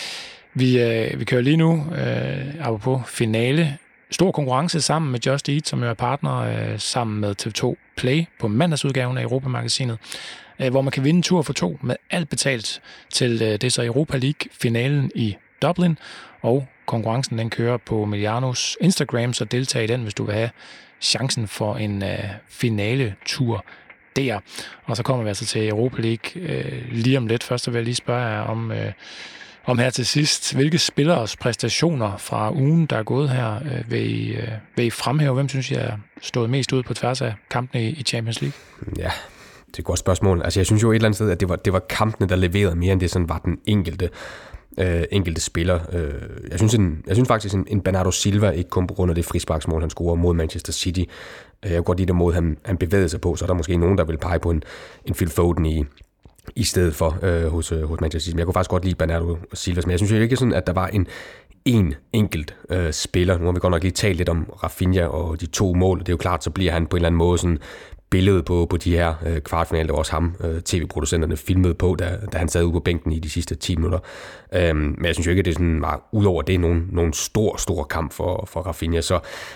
Vi, øh, vi kører lige nu, øh, apropos finale, stor konkurrence sammen med Just Eat, som jo er partner øh, sammen med T V to Play på mandagsudgaven af Europa-magasinet, øh, hvor man kan vinde en tur for to med alt betalt til øh, det så Europa League-finalen i Dublin, og konkurrencen den kører på Milianos Instagram, så deltag i den, hvis du vil have chancen for en øh, finale-tur der. Og så kommer vi altså til Europa League øh, lige om lidt. Først vil jeg lige spørge jer om, øh, om her til sidst, hvilke spilleres præstationer fra ugen, der er gået her, øh, vil, I, øh, vil I fremhæve? Hvem synes I er stået mest ud på tværs af kampene i, i Champions League? Ja, det er et godt spørgsmål. Altså jeg synes jo et eller andet sted, at det var, det var kampene, der leverede mere, end det sådan var den enkelte øh, enkelte spiller. Øh, jeg, synes en, jeg synes faktisk, en, en Bernardo Silva, ikke kun på grund af det frisparksmål, han scorer mod Manchester City. Jeg kan godt lide det måde, han, han bevægede sig på, så er der måske nogen, der vil pege på en, en Phil Foden i, i stedet for øh, hos, øh, hos Manchester City. Men jeg kunne faktisk godt lide Bernardo Silva, men jeg synes jo ikke sådan, at der var en en enkelt øh, spiller. Nu har vi godt nok lige talt lidt om Rafinha og de to mål. Det er jo klart, så bliver han på en eller anden måde sådan billedet på, på de her øh, kvartfinaler. Det var også ham, øh, tv-producenterne filmede på, da, da han sad ude på bænken i de sidste ti minutter. Øhm, men jeg synes jo ikke, at det sådan var, udover det, nogen, nogen stor, stor kamp for, for Rafinha. Så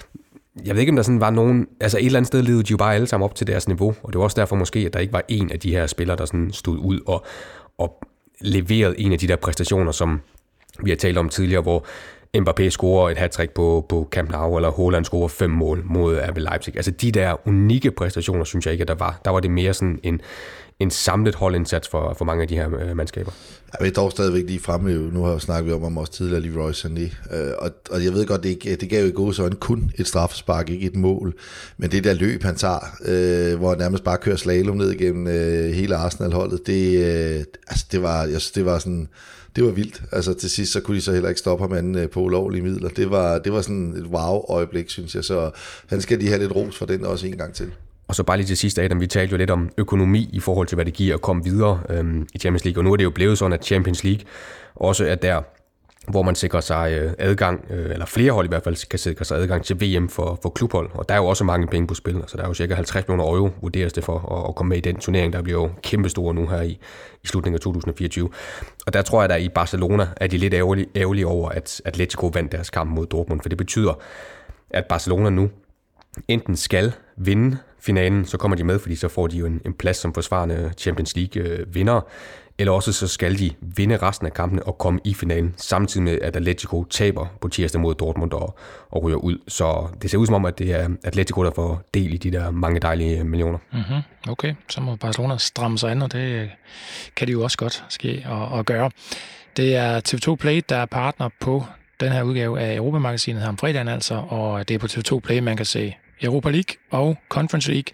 jeg ved ikke, om der sådan var nogen... Altså et eller andet sted levede de jo bare alle sammen op til deres niveau, og det var også derfor måske, at der ikke var en af de her spillere, der sådan stod ud og, og leverede en af de der præstationer, som vi har talt om tidligere, hvor Mbappé scorer et hattrick på, på Camp Nou, eller Haaland scorer fem mål mod R B Leipzig. Altså de der unikke præstationer, synes jeg ikke, at der var. Der var det mere sådan en, en samlet holdindsats for, for mange af de her øh, mandskaber. Jeg vil dog stadigvæk lige fremhæve, nu har jeg snakket om ham også tidligere, Leroy Sané, øh, og, og jeg ved godt, det, ikke, det gav jo i gode øjne kun et straffespark, ikke et mål, men det der løb, han tager, øh, hvor han nærmest bare kører slalom ned igennem øh, hele Arsenal-holdet, det, øh, altså, det, var, jeg synes, det var sådan... Det var vildt. Altså til sidst, så kunne de så heller ikke stoppe ham anden på ulovlige midler. Det var, det var sådan et wow-øjeblik, synes jeg. Så han skal de have lidt ros for den også en gang til. Og så bare lige til sidst, Adam, vi talte jo lidt om økonomi i forhold til, hvad det giver at komme videre øhm, i Champions League. Og nu er det jo blevet sådan, at Champions League også er der, hvor man sikrer sig adgang, eller flere hold i hvert fald, kan sikre sig adgang til V M for, for klubhold. Og der er jo også mange penge på spil, så der er jo cirka halvtreds millioner euro, vurderes det for at, at komme med i den turnering, der bliver jo kæmpestor nu her i, i slutningen af to tusind og fireogtyve. Og der tror jeg, at i Barcelona er de lidt ærgerlige, ærgerlige over, at Atletico vandt deres kamp mod Dortmund, for det betyder, at Barcelona nu enten skal vinde finalen, så kommer de med, fordi så får de jo en, en plads som forsvarende Champions League-vindere, eller også så skal de vinde resten af kampene og komme i finalen, samtidig med, at Atletico taber på tirsdag mod Dortmund og, og ryger ud. Så det ser ud som om, at det er Atletico, der får del i de der mange dejlige millioner. Mm-hmm. Okay, så må Barcelona stramme sig an, og det kan de jo også godt ske og, og gøre. Det er T V to Play, der er partner på den her udgave af Europa-magasinet her om fredagen altså, og det er på T V to Play, man kan se Europa League og Conference League.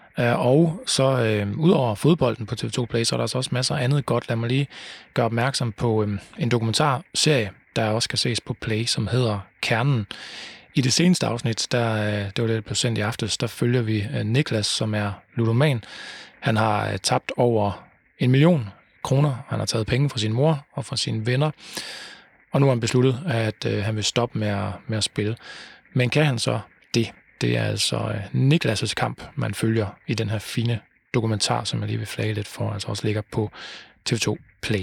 Og så øh, ud over fodbolden på T V to Play, så er der altså også masser af andet godt. Lad mig lige gøre opmærksom på øh, en dokumentarserie, der også kan ses på Play, som hedder Kernen. I det seneste afsnit, der, øh, det var det, der blev sendt i aftes, der følger vi øh, Niklas, som er ludoman. Han har øh, tabt over en million kroner. Han har taget penge fra sin mor og fra sine venner. Og nu har han besluttet, at øh, han vil stoppe med at, med at spille. Men kan han så det? Det er altså Niklas' kamp, man følger i den her fine dokumentar, som jeg lige vil flage lidt for, altså også ligger på T V to Play.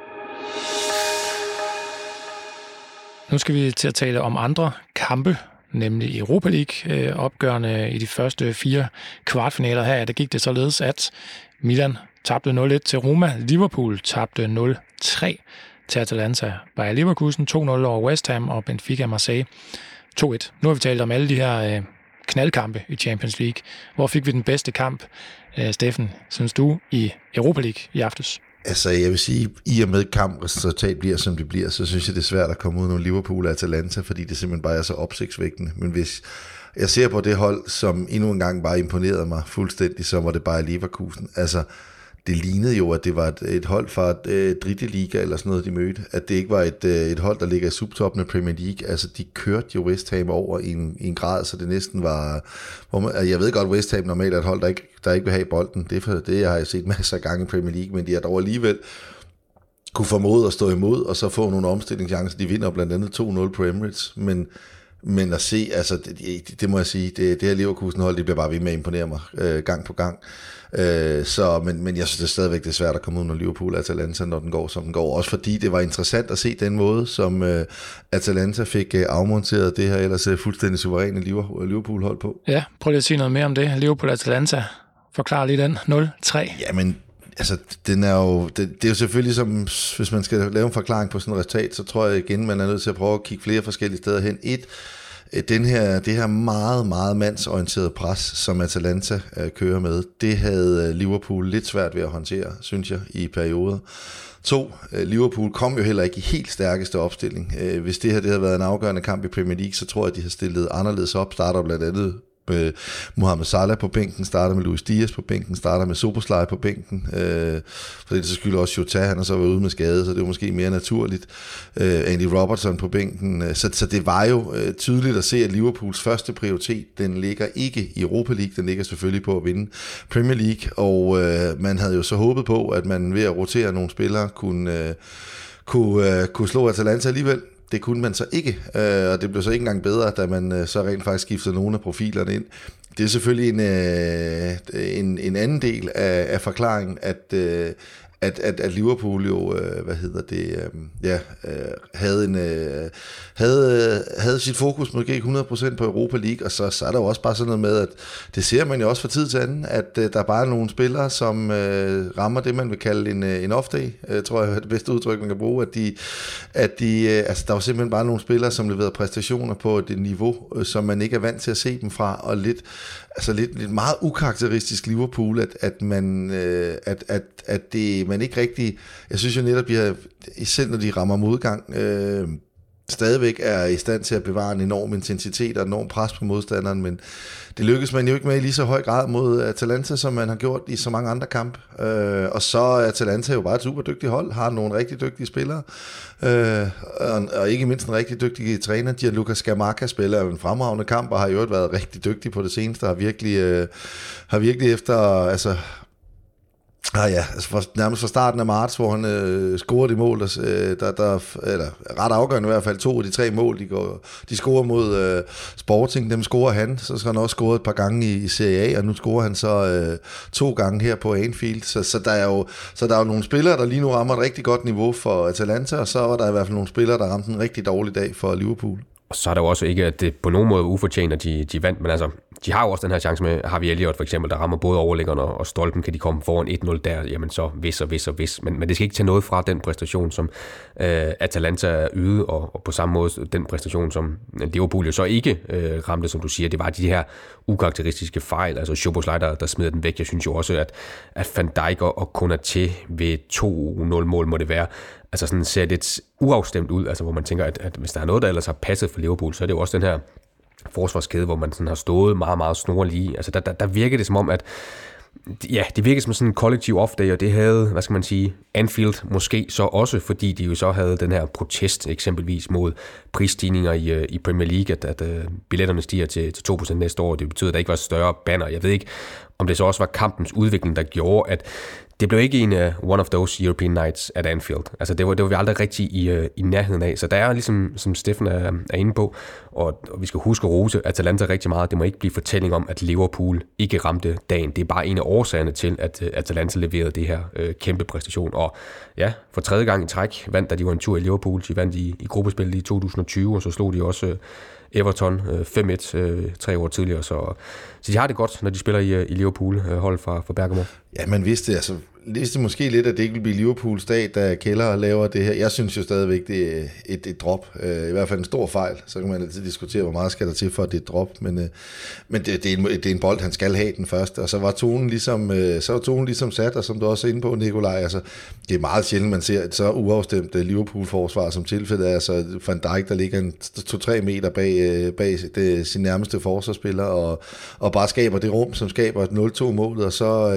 Nu skal vi til at tale om andre kampe, nemlig Europa League. Opgørende i de første fire kvartfinaler her, der gik det således, at Milan tabte nul et til Roma, Liverpool tabte nul tre til Atalanta, Bayer Leverkusen to nul over West Ham og Benfica Marseille to et. Nu har vi talt om alle de her øh, knaldkampe i Champions League. Hvor fik vi den bedste kamp, øh, Steffen, synes du, i Europa League i aftes? Altså, jeg vil sige, i og med kampresultat bliver, som det bliver, så synes jeg, det er svært at komme ud nogle Liverpool og Atalanta, fordi det simpelthen bare er så opsigtsvækkende. Men hvis jeg ser på det hold, som endnu en gang bare imponerede mig fuldstændig, så var det bare Leverkusen. Altså, det lignede jo, at det var et, et hold fra et øh, dritte liga eller sådan noget, de mødte. At det ikke var et, øh, et hold, der ligger i subtoppen af Premier League. Altså, de kørte jo West Ham over i en, i en grad, så det næsten var... Hvor man, jeg ved godt, West Ham normalt er et hold, der ikke, der ikke vil have bolden. Det, for, det har jeg set masser af gange i Premier League, men de har dog alligevel kunne formode at stå imod, og så få nogle omstillingschancer. De vinder blandt andet to nul på Emirates, men... Men at se, altså, det, det, det må jeg sige, det, det her Leverkusen-hold, det bliver bare ved med at imponere mig øh, gang på gang. Øh, så, men, men jeg synes det er stadigvæk det er svært at komme ud, når Liverpool Atalanta, når den går, som den går. Også fordi det var interessant at se den måde, som øh, Atalanta fik øh, afmonteret det her ellers øh, fuldstændig suveræne Liverpool-hold på. Ja, prøv lige at sige noget mere om det. Liverpool Atalanta, forklar lige den. nul tre. Jamen, altså, den er jo, det, det er jo selvfølgelig som, hvis man skal lave en forklaring på sådan et resultat, så tror jeg igen, man er nødt til at prøve at kigge flere forskellige steder hen. Et, den her, det her meget, meget mandsorienterede pres, som Atalanta øh, kører med, det havde Liverpool lidt svært ved at håndtere, synes jeg, i perioder. To, øh, Liverpool kom jo heller ikke i helt stærkeste opstilling. Øh, hvis det her det havde været en afgørende kamp i Premier League, så tror jeg, at de har stillet anderledes op. Starter blandt andet med Mohamed Salah på bænken, starter med Luis Diaz på bænken, starter med Szoboszlai på bænken, øh, for det så skylder også Jota, han har så været ude med skade, så det er måske mere naturligt. Øh, Andy Robertson på bænken, så, så det var jo øh, tydeligt at se, at Liverpools første prioritet, den ligger ikke i Europa League, den ligger selvfølgelig på at vinde Premier League, og øh, man havde jo så håbet på, at man ved at rotere nogle spillere kunne, øh, kunne, øh, kunne slå Atalanta alligevel. Det kunne man så ikke, øh, og det blev så ikke engang bedre, da man øh, så rent faktisk skiftede nogle af profilerne ind. Det er selvfølgelig en, øh, en, en anden del af, af forklaringen, at, øh, at, at, at Liverpool jo, øh, hvad hedder det, øh, ja, øh, havde, en, øh, havde, havde sit fokus måske hundrede procent på Europa League, og så, så er der jo også bare sådan noget med, at det ser man jo også fra tid til anden, at øh, der bare er nogle spillere, som øh, rammer det, man vil kalde en, en off-day, øh, tror jeg er det bedste udtryk, man kan bruge, at de, at de øh, altså der var simpelthen bare nogle spillere, som leverede præstationer på et niveau, øh, som man ikke er vant til at se dem fra, og lidt, altså lidt, lidt meget ukarakteristisk Liverpool, at, at man, øh, at, at, at det, man ikke rigtig, jeg synes jo netop, de har, selv når de rammer modgang, øh, stadigvæk er i stand til at bevare en enorm intensitet og en enorm pres på modstanderen, men det lykkes man jo ikke med i lige så høj grad mod Atalanta, som man har gjort i så mange andre kampe. Øh, og så er Atalanta jo bare et super dygtigt hold, har nogle rigtig dygtige spillere, øh, og, og ikke mindst en rigtig dygtig træner. Gianluca Scamacca spiller en fremragende kamp, og har jo været rigtig dygtig på det seneste, har virkelig, øh, har virkelig efter, altså, Ah ja, altså for, nærmest fra starten af marts, hvor han øh, scorede de mål, der, der, der, eller ret afgørende i hvert fald, to af de tre mål, de, går, de scorer mod øh, Sporting, dem scorer han, så skal han også score et par gange i, i Serie A, og nu scorer han så øh, to gange her på Anfield, så, så, der er jo, så der er jo nogle spillere, der lige nu rammer et rigtig godt niveau for Atalanta, og så var der i hvert fald nogle spillere, der ramte en rigtig dårlig dag for Liverpool. Og så er der jo også ikke, at det på nogen måde ufortjent, at de, de vandt, men altså, de har jo også den her chance med Harvey Elliott for eksempel, der rammer både overliggeren og stolpen, kan de komme foran et nul der, jamen så hvis og hvis og hvis, men, men det skal ikke tage noget fra den præstation, som øh, Atalanta ydede, og, og på samme måde den præstation, som Liverpool jo så ikke øh, ramte, som du siger, det var de her ukarakteristiske fejl, altså Szoboszlai, der, der smider den væk. Jeg synes jo også, at, at Van Dijk og Konaté ved to nul mål må det være, altså sådan ser lidt uafstemt ud, altså hvor man tænker, at, at hvis der er noget, der ellers har passet for Liverpool, så er det jo også den her forsvarskæde, hvor man sådan har stået meget, meget snorlige. Altså der, der, der virker det som om, at ja, det virker som sådan en kollektiv off-day, og det havde, hvad skal man sige, Anfield måske så også, fordi de jo så havde den her protest eksempelvis mod prisstigninger i, i Premier League, at, at uh, billetterne stiger til, til to procent næste år. Det betyder, at der ikke var større banner. Jeg ved ikke, om det så også var kampens udvikling, der gjorde, at det blev ikke en uh, one of those European nights at Anfield. Altså det var, det var vi aldrig rigtig i, uh, i nærheden af. Så der er ligesom, som Steffen er, er inde på, og, og vi skal huske at rose Atalanta rigtig meget. Det må ikke blive fortælling om, at Liverpool ikke ramte dagen. Det er bare en af årsagerne til, at uh, Atalanta leverede det her uh, kæmpe præstation. Og ja, for tredje gang i træk vandt, da de var en tur i Liverpool. De vandt i, i gruppespillet i to tusind og tyve, og så slog de også uh, Everton uh, fem et uh, tre år tidligere. Så, så de har det godt, når de spiller i, uh, i Liverpool, uh, hold fra, fra Bergamo. Ja, man vidste altså læste måske lidt, at det ikke ville blive Liverpools dag, da Keller laver det her. Jeg synes jo stadigvæk, det er et, et drop. I hvert fald en stor fejl. Så kan man altid diskutere, hvor meget skal der til for, at det er et drop. Men, men det, det, er en, det er en bold, han skal have den første. Og så var tonen ligesom, så var tonen ligesom sat, og som du også er inde på, Nikolaj. Altså, det er meget sjældent, man ser et så uafstemt Liverpool-forsvar, som tilfældet er. Altså, Van Dijk, der ligger en to-tre meter bag, bag det, sin nærmeste forsvarsspiller, og, og bare skaber det rum, som skaber et nul to-målet. Og så, ja, altså,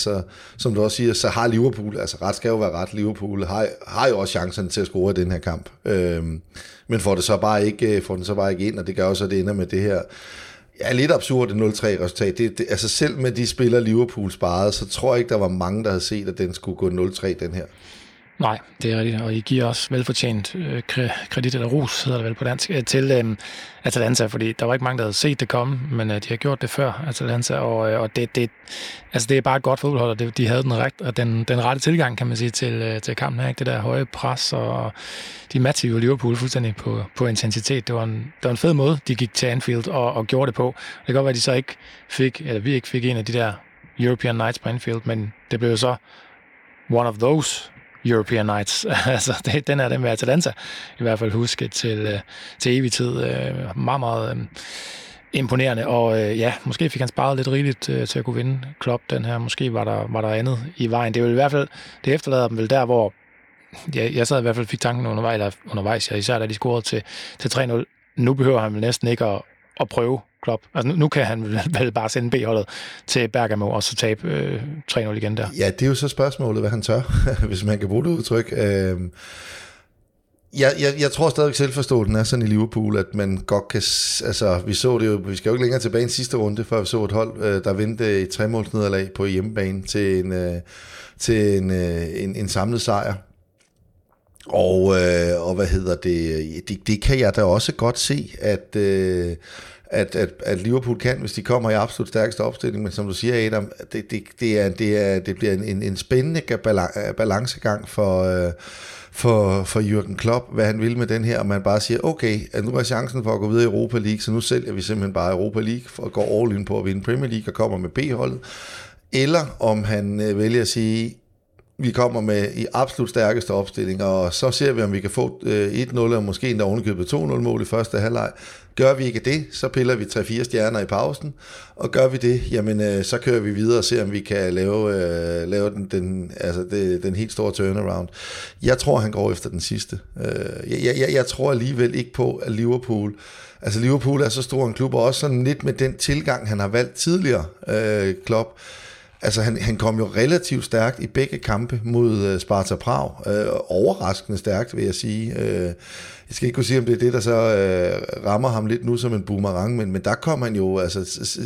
Altså, som du også siger, så har Liverpool, altså ret skal jo være ret, Liverpool har, har jo også chancen til at score i den her kamp. Øhm, men får det så bare ikke, får den så bare ikke ind, og det gør også, at det ender med det her, ja, lidt absurd nul tre resultat. Det, det, altså selv med de spillere Liverpool sparede, så tror jeg ikke, der var mange, der havde set, at den skulle gå nul tre, den her. Nej, det er rigtigt, og I giver også velfortjent øh, kredit, eller ros, hedder det vel på dansk, øh, til øh, Atalanta, fordi der var ikke mange, der havde set det komme, men øh, de har gjort det før, Atalanta, og, øh, og det, det, altså det er bare et godt fodboldhold, og det, de havde den, rigt, og den, den rette tilgang, kan man sige, til, øh, til kampen her, ikke? Det der høje pres, og de matchede jo Liverpool fuldstændig på, på intensitet. Det var, en, det var en fed måde, de gik til Anfield og, og gjorde det på. Det kan godt være, at de så ikke fik, eller vi ikke fik en af de der European Nights på Anfield, men det blev jo så one of those European Nights. Altså, det, den er den med Atalanta i hvert fald huske til, til evig tid. Meget, meget øh, imponerende, og øh, ja, måske fik han sparet lidt rigeligt øh, til at kunne vinde Klopp den her. Måske var der, var der andet i vejen. Det er jo i hvert fald, det efterlader dem vel der, hvor ja, jeg sad i hvert fald fik tanken undervejs, eller undervejs ja, især da de scorede til, til tre nul. Nu behøver han vel næsten ikke at, at prøve Klopp. Altså nu, nu kan han vel bare sende B-holdet til Bergamo og så tabe øh, tre nul igen der. Ja, det er jo så spørgsmålet, hvad han tør, hvis man kan bruge det udtryk. Øh, jeg, jeg, jeg tror stadig selvforståelsen er sådan i Liverpool, at man godt kan, altså vi så det jo, vi skal jo ikke længere tilbage i en sidste runde, før vi så et hold, øh, der vendte et tremålsnederlag på hjemmebane til en, øh, til en, øh, en, en samlet sejr. Og, øh, og hvad hedder det, det, det kan jeg da også godt se, at, øh, at, at, at Liverpool kan, hvis de kommer i absolut stærkeste opstilling, men som du siger, Adam, det, det, det, er, det, er, det bliver en, en spændende balancegang for, øh, for, for Jürgen Klopp, hvad han vil med den her, og man bare siger, okay, at nu er chancen for at gå videre i Europa League, så nu sælger vi simpelthen bare Europa League, for at gå all in på at vinde Premier League og kommer med B-holdet, eller om han øh, vælger at sige, vi kommer med i absolut stærkeste opstilling, og så ser vi, om vi kan få et nul, og måske endda ovenikøbet to nul mål i første halvleg. Gør vi ikke det, så piller vi tre fire stjerner i pausen, og gør vi det, jamen så kører vi videre og ser, om vi kan lave, øh, lave den, den, altså det, den helt store turnaround. Jeg tror, han går efter den sidste. Jeg, jeg, jeg tror alligevel ikke på, at Liverpool, altså Liverpool er så stor en klub, og også sådan lidt med den tilgang, han har valgt tidligere, øh, Klopp. Altså han, han kom jo relativt stærkt i begge kampe mod uh, Sparta Prag. Øh, overraskende stærkt, vil jeg sige. Øh, jeg skal ikke kunne sige, om det er det, der så øh, rammer ham lidt nu som en boomerang, men, men der kom han jo, altså,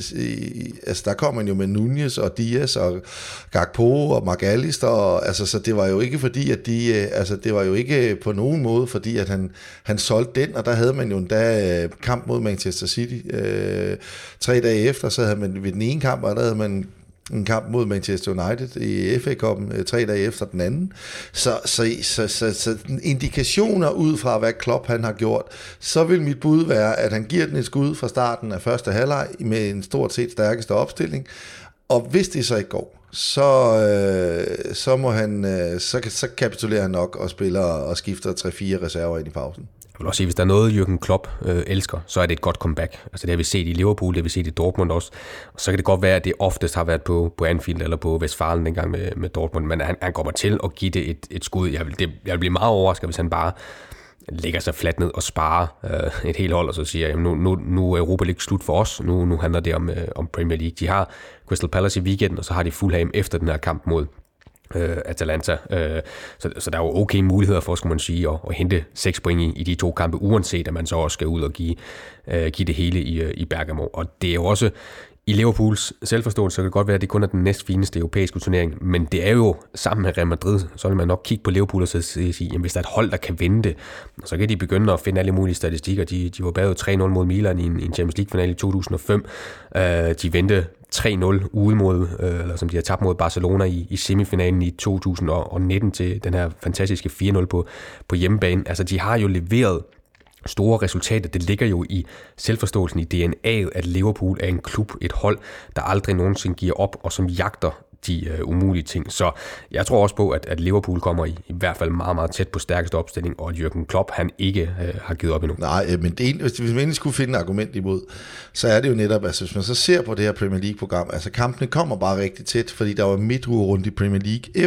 altså der kom han jo med Nunez og Diaz og Gakpo og McAllister, og, altså, så det var jo ikke fordi, at de, øh, altså det var jo ikke på nogen måde, fordi at han, han solgte den, og der havde man jo endda øh, kamp mod Manchester City. Øh, tre dage efter, så havde man ved den ene kamp, og der havde man en kamp mod Manchester United i F A-cupen tre dage efter den anden. Så, så, så, så, så indikationer ud fra, hvad Klopp han har gjort, så vil mit bud være, at han giver den et skud fra starten af første halvleg med en stort set stærkeste opstilling. Og hvis det så ikke går, så, øh, så, må han, øh, så, så kapitulerer han nok og spiller og skifter tre fire reserver ind i pausen. Jeg vil også sige, hvis der er noget, Jürgen Klopp øh, elsker, så er det et godt comeback. Altså det har vi set i Liverpool, det har vi set i Dortmund også. Og så kan det godt være, at det oftest har været på, på Anfield eller på Westfalen dengang med, med Dortmund, men han, han kommer til at give det et, et skud. Jeg vil, det, jeg vil blive meget overrasket, hvis han bare lægger sig fladt ned og sparer øh, et helt hold, og så siger, jamen nu, nu, nu er Europa League slut for os. Nu, nu handler det om, øh, om Premier League. De har Crystal Palace i weekenden, og så har de Fulham efter den her kamp mod Uh, Atalanta, uh, så, så der er jo okay muligheder for, skal man sige, at, at hente seks point i, i de to kampe, uanset at man så også skal ud og give, uh, give det hele i, uh, i Bergamo. Og det er jo også i Liverpools selvforståelse, så kan det godt være, at det kun er den næstfineste europæiske turnering, men det er jo sammen med Real Madrid, så vil man nok kigge på Liverpool og så sige, jamen, hvis der er et hold, der kan vinde det, så kan de begynde at finde alle mulige statistikker. De, de var bagud tre nul mod Milan i en, en Champions League-finale i to tusind og fem. Uh, de vendte tre nul ude mod, øh, eller som de har tabt mod Barcelona i, i semifinalen i to tusind og nitten til den her fantastiske fire nul på, på hjemmebane. Altså, de har jo leveret store resultater. Det ligger jo i selvforståelsen, i D N A'et, at Liverpool er en klub, et hold, der aldrig nogensinde giver op, og som jagter de øh, umulige ting. Så jeg tror også på, at, at Liverpool kommer i, i hvert fald meget, meget tæt på stærkeste opstilling, og at Jürgen Klopp, han ikke øh, har givet op endnu. Nej, men det, hvis man egentlig skulle finde et argument imod, så er det jo netop, altså hvis man så ser på det her Premier League-program, altså kampene kommer bare rigtig tæt, fordi der var midtuge rundt i Premier League efter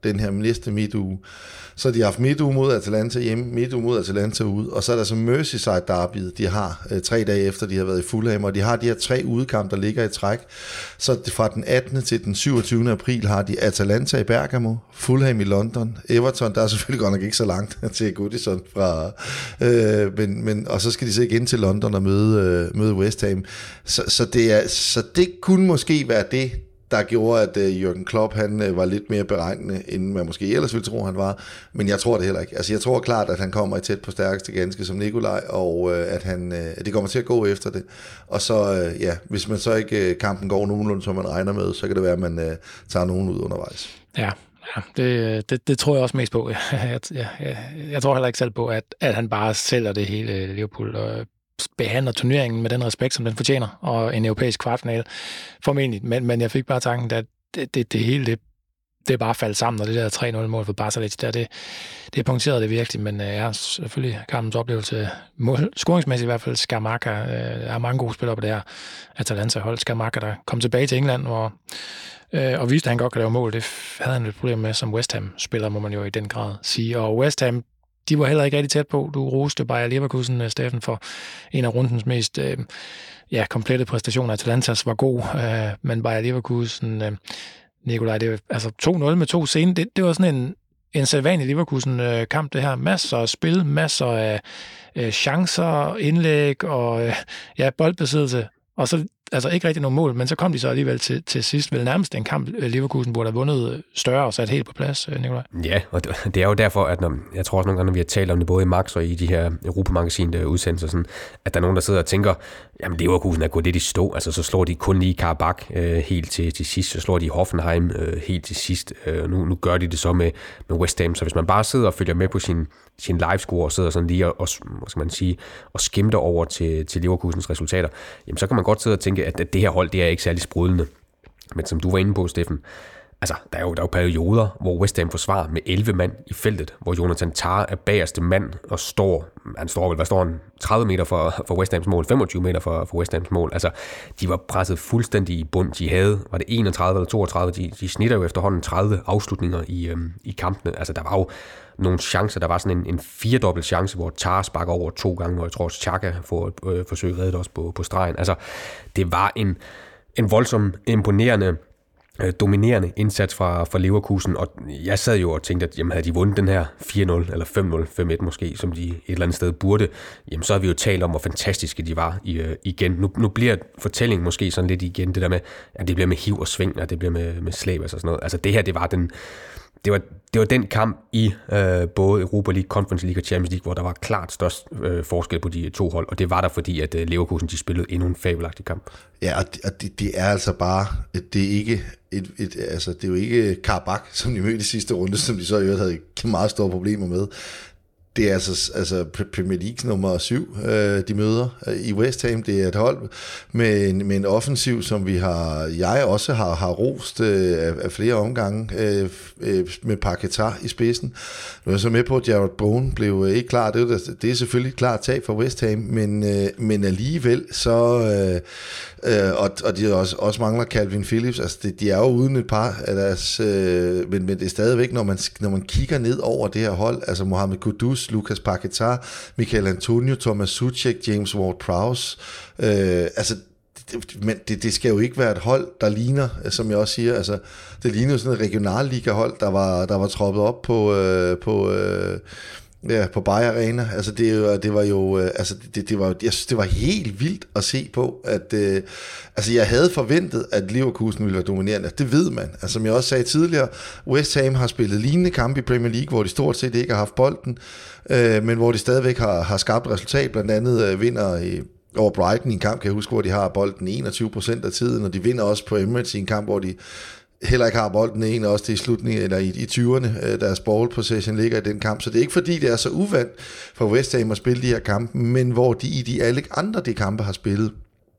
den her næste midtuge. Så har de haft midtuge mod Atalanta hjemme, midtuge mod Atalanta ude, og så er der så Merseyside derbyet, de har øh, tre dage efter, de har været i Fulham, og de har de her tre udekampe, der ligger i træk. Så fra den attende til den syvogtyvende april har de Atalanta i Bergamo, Fulham i London, Everton, der er selvfølgelig godt nok ikke så langt til Goodison fra, øh, men, men, og så skal de så igen til London og møde, øh, møde West Ham. Så, så, det er, så det kunne måske være det, der gjorde, at uh, Jürgen Klopp, han uh, var lidt mere beregnende, end man måske ellers ville tro, han var. Men jeg tror det heller ikke. Altså, jeg tror klart, at han kommer i tæt på stærkeste ganske som Nikolaj, og uh, at han, uh, at det kommer til at gå efter det. Og så, uh, ja, hvis man så ikke uh, kampen går nogenlunde, som man regner med, så kan det være, at man uh, tager nogen ud undervejs. Ja, ja det, det, det tror jeg også mest på. Jeg, jeg, jeg, jeg tror heller ikke selv på, at, at han bare sælger det hele Liverpool og behandler turneringen med den respekt, som den fortjener, og en europæisk kvartfinale formentlig. Men, men jeg fik bare tanken, at det, det, det hele, det, det er bare faldet sammen, og det der tre nul mål for Barca, der, det, det punkterede det virkelig, men jeg har selvfølgelig kampens oplevelse, mål, scoringsmæssigt i hvert fald, Scamacca, der er mange gode spillere på det her Atalanta-hold, Scamacca, der kom tilbage til England, hvor, øh, og viste, at han godt kan lave mål. Det havde han et problem med som West Ham-spiller, må man jo i den grad sige, og West Ham, de var heller ikke rigtig tæt på. Du roste Bayer Leverkusen, Steffen, for en af rundens mest øh, ja, komplette præstationer. Atalantas var god, øh, men Bayer Leverkusen, øh, Nikolaj, det var altså to nul med to sene. Det, det var sådan en, en sædvanlig Leverkusen-kamp, det her. Masser af spil, masser af øh, chancer, indlæg og øh, ja, boldbesiddelse. Og så altså ikke rigtig nogen mål, men så kom de så alligevel til, til sidst, vel nærmest en kamp, Leverkusen, hvor der vundet større og sat helt på plads, Nikolaj. Ja, og det er jo derfor, at når, jeg tror også nogle gange, når vi har talt om det både i Max og i de her Europamagasin udsendelser, sådan, at der er nogen, der sidder og tænker, jamen Leverkusen er gået lidt i stå, altså så slår de kun lige Karabakh øh, helt til, til sidst, så slår de Hoffenheim øh, helt til sidst, øh, nu, nu gør de det så med, med West Ham, så hvis man bare sidder og følger med på sin, sin livescore og sidder sådan lige og, og, hvad skal man sige, og skimter over til, til Leverkusens resultater, jamen så kan man godt sidde og tænke, at, at det her hold, det er ikke særlig sprudlende. Men som du var inde på, Steffen, altså, der er jo, der er jo perioder, hvor West Ham forsvarer med elleve mand i feltet, hvor Jonathan Tah er bagerste mand og står, han står vel, hvad står han, tredive meter for, for West Hams mål, femogtyve meter for, for West Hams mål. Altså, de var presset fuldstændig i bund. De havde, var det enogtredive eller toogtredive, de, de snitter jo efterhånden tredive afslutninger i, øhm, i kampene. Altså, der var jo nogle chancer. Der var sådan en, en firedobbelt chance, hvor Tah sparker over to gange, hvor jeg tror, Xhaka får et øh, forsøg reddet også på, på stregen. Altså, det var en, en voldsom, imponerende, øh, dominerende indsats fra, fra Leverkusen, og jeg sad jo og tænkte, at jamen, havde de vundet den her fire nul, eller fem nul, fem et måske, som de et eller andet sted burde, jamen så har vi jo talt om, hvor fantastiske de var i, øh, igen. Nu, nu bliver fortællingen måske sådan lidt igen, det der med, at det bliver med hiv og sving, og det bliver med, med slæb og sådan noget. Altså det her, det var den Det var, det var den kamp i øh, både Europa League, Conference League og Champions League, hvor der var klart størst øh, forskel på de to hold, og det var der, fordi at øh, Leverkusen de spillede endnu en fabelagtig kamp. Ja, og det, det er altså bare, det er ikke et, et, altså det er jo ikke Karabakh, som de mødte i sidste runde, som de så i øvrigt havde meget store problemer med. Det er altså, altså Premier League nummer syv, øh, de møder øh, i West Ham. Det er et hold med en, med en offensiv, som vi har, jeg også har, har rost øh, af, af flere omgange øh, øh, med Paquetá i spidsen. Nu er jeg så med på, at Jarrod Bowen blev øh, ikke klar. Det er, det er selvfølgelig et klart tab for West Ham, men, øh, men alligevel så... Øh, øh, og, og de også, også mangler Calvin Phillips. Altså det, de er jo uden et par af deres... Øh, men, men det er stadigvæk, når man, når man kigger ned over det her hold, altså Mohamed Kudus, Lucas Paquetá, Michael Antonio, Thomas Souček, James Ward-Prowse. Øh, altså, det, men det, det skal jo ikke være et hold, der ligner, som jeg også siger, altså, det ligner jo sådan et regionalliga-hold, der var, der var troppet op på... Øh, på øh, Ja, på Bayer Arena. Altså det, det var jo, altså det, det var, jeg synes, det var helt vildt at se på, at øh, altså jeg havde forventet, at Leverkusen ville være dominerende. Det ved man. Altså som jeg også sagde tidligere, West Ham har spillet lignende kampe i Premier League, hvor de stort set ikke har haft bolden, øh, men hvor de stadigvæk har, har skabt resultat. Blandt andet øh, vinder i over Brighton i en kamp, kan jeg huske, hvor de har bolden enogtyve procent af tiden, og de vinder også på Emirates i en kamp, hvor de heller ikke har bolden en, også til i slutningen, eller i, i tyverne, deres ball possession ligger i den kamp. Så det er ikke fordi, det er så uvandt for West Ham at spille de her kampe, men hvor de i de alle andre de kampe har spillet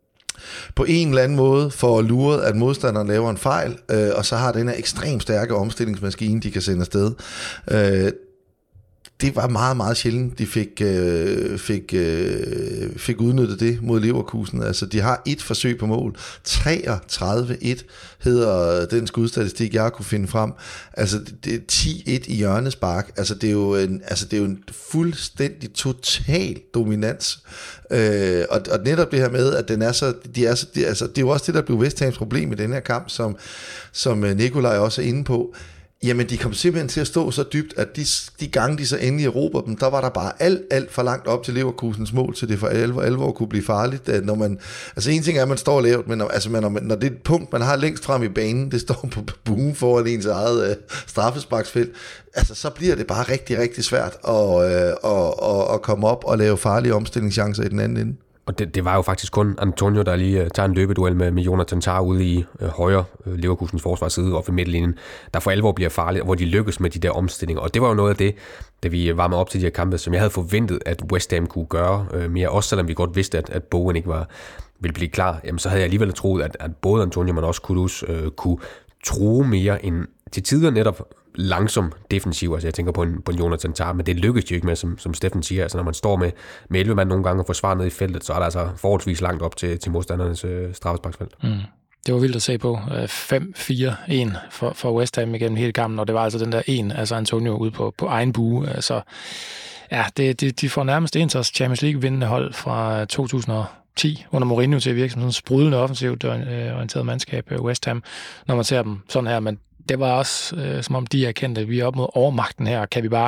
på en eller anden måde får luret, at modstanderen laver en fejl, øh, og så har den her ekstremt stærke omstillingsmaskine, de kan sende afsted. Øh, det var meget, meget sjældent, de fik, øh, fik, øh, fik udnyttet det mod Leverkusen. Altså, de har et forsøg på mål. treogtredive et hedder den skudstatistik, jeg kunne finde frem. Altså, det er ti et i hjørnespark. Altså, det er jo en, altså, det er jo en fuldstændig total dominans. Øh, og, og netop det her med, at den er så, de er så, de, altså, det er jo også det, der blev West Hams problem i den her kamp, som, som Nikolaj også er inde på. Jamen, de kom simpelthen til at stå så dybt, at de, de gange, de så endelig erobrede dem, der var der bare alt, alt for langt op til Leverkusens mål, til det for alvor, alvor kunne blive farligt. Når man, altså, en ting er, at man står lavt, men når, altså, man, når det er et punkt, man har længst frem i banen, det står på buen foran ens eget uh, straffesparksfelt, altså, så bliver det bare rigtig, rigtig svært at, uh, at, at, at komme op og lave farlige omstillingschancer i den anden ende. Og det, det var jo faktisk kun Antonio, der lige uh, tager en løbeduel med, med Jonathan Tah ude i uh, højre uh, Leverkusens forsvarsside op ved midtlinjen, der for alvor bliver farligt, hvor de lykkes med de der omstillinger. Og det var jo noget af det, da vi var med op til de her kampe, som jeg havde forventet, at West Ham kunne gøre uh, mere. Også selvom vi godt vidste, at, at Bowen ikke var, ville blive klar, jamen, så havde jeg alligevel troet, at, at både Antonio, men også Kudus uh, kunne true mere end til tider netop langsom defensiv, altså jeg tænker på en, på en Jonathan Tah, men det lykkedes jo ikke med, som, som Steffen siger, altså når man står med, med elleve mand nogle gange og forsvarer ned i feltet, så er der altså forholdsvis langt op til, til modstandernes øh, straffesparksfelt. Mm. Det var vildt at se på. fem fire en for, for West Ham igennem hele kampen, og det var altså den der en, altså Antonio ude på, på egen bue. Altså, ja, det, det, de får nærmest en til Champions League-vindende hold fra to tusind og ti under Mourinho til at virke som sådan en sprudlende offensivt orienteret mandskab, West Ham, når man ser dem sådan her, men det var også, øh, som om de erkendte, at vi er op mod overmagten her. Kan vi bare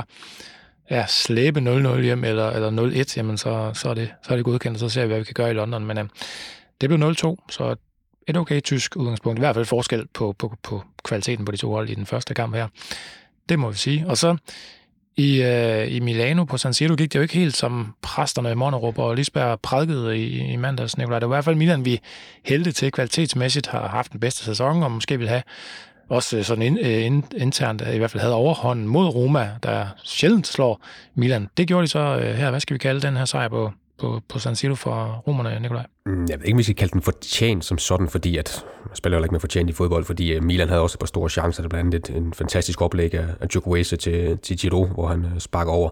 ja, slæbe nul nul hjem, eller, eller nul et, jamen så, så, er det, så er det godkendt, og så ser vi, hvad vi kan gøre i London. Men øh, det blev nul to, så et okay tysk udgangspunkt. I hvert fald forskel på, på, på kvaliteten på de to hold i den første kamp her. Det må vi sige. Og så i, øh, i Milano på San Siro gik det jo ikke helt, som præsterne Monnerup og Lisberg prædikede i, i mandags, Nikolaj. Det var i hvert fald Milan, vi hældte til kvalitetsmæssigt, har haft den bedste sæson, og måske vil have også sådan in, in, internt i hvert fald havde overhånden mod Roma, der sjældent slår Milan. Det gjorde de så her. Hvad skal vi kalde den her sejr på, på, på San Siro for romerne, Nikolaj? Jeg ved ikke, om vi skal kalde den fortjent som sådan, fordi at man spiller jo ikke med fortjent i fodbold, fordi Milan havde også et par store chancer. Der blandt andet en fantastisk oplæg af, af Chukwueze til, til Giroud, hvor han sparker over.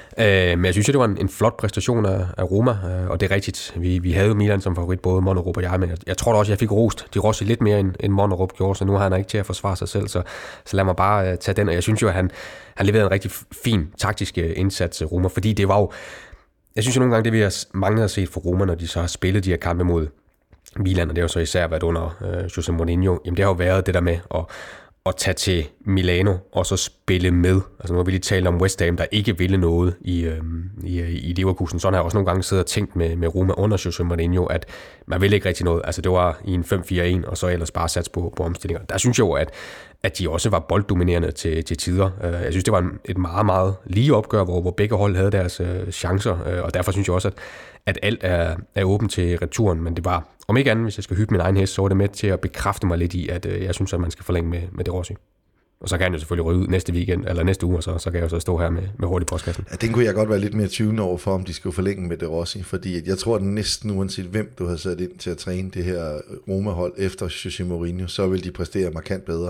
Men jeg synes, det var en, en flot præstation af, af Roma, og det er rigtigt. Vi, vi havde jo Milan som favorit, både Monnerup og jeg, men jeg, jeg tror da også, jeg fik rost de Rossi lidt mere, end, end Monnerup gjorde, så nu har han ikke til at forsvare sig selv, så, så lad mig bare uh, tage den. Og jeg synes jo, at han, han leverede en rigtig fin taktisk indsats af Roma, fordi det var jo, jeg synes jo nogle gange, det vi har mange har set for Roma, når de så har spillet de her kampe mod Milan, og det har jo så især været under uh, José Mourinho, jamen det har jo været det der med at at tage til Milano og så spille med. Altså nu har vi lige talt om West Ham, der ikke ville noget i, øhm, i, i Leverkusen. Sådan har jeg også nogle gange siddet og tænkt med, med Roma under José Mourinho, at man ville ikke rigtig noget. Altså det var i en fem fire en, og så ellers bare sats på, på omstillinger. Der synes jeg jo, at, at de også var bolddominerende til, til tider. Jeg synes, det var et meget, meget lige opgør, hvor, hvor begge hold havde deres øh, chancer, og derfor synes jeg også, at, at alt er, er åbent til returen, men det var, om ikke andet, hvis jeg skal hygge min egen hest, så var det med til at bekræfte mig lidt i, at øh, jeg synes, at man skal forlænge med, med det Rossi. Og så kan han jo selvfølgelig ryge ud næste weekend, eller næste uge, og så, så kan jeg jo så stå her med, med hurtigt postkassen. Ja, den kunne jeg godt være lidt mere tvivlende over for, om de skulle forlænge med det Rossi, fordi jeg tror, at næsten uanset hvem du har sat ind til at træne det her Roma-hold efter José Mourinho, så vil de præstere markant bedre.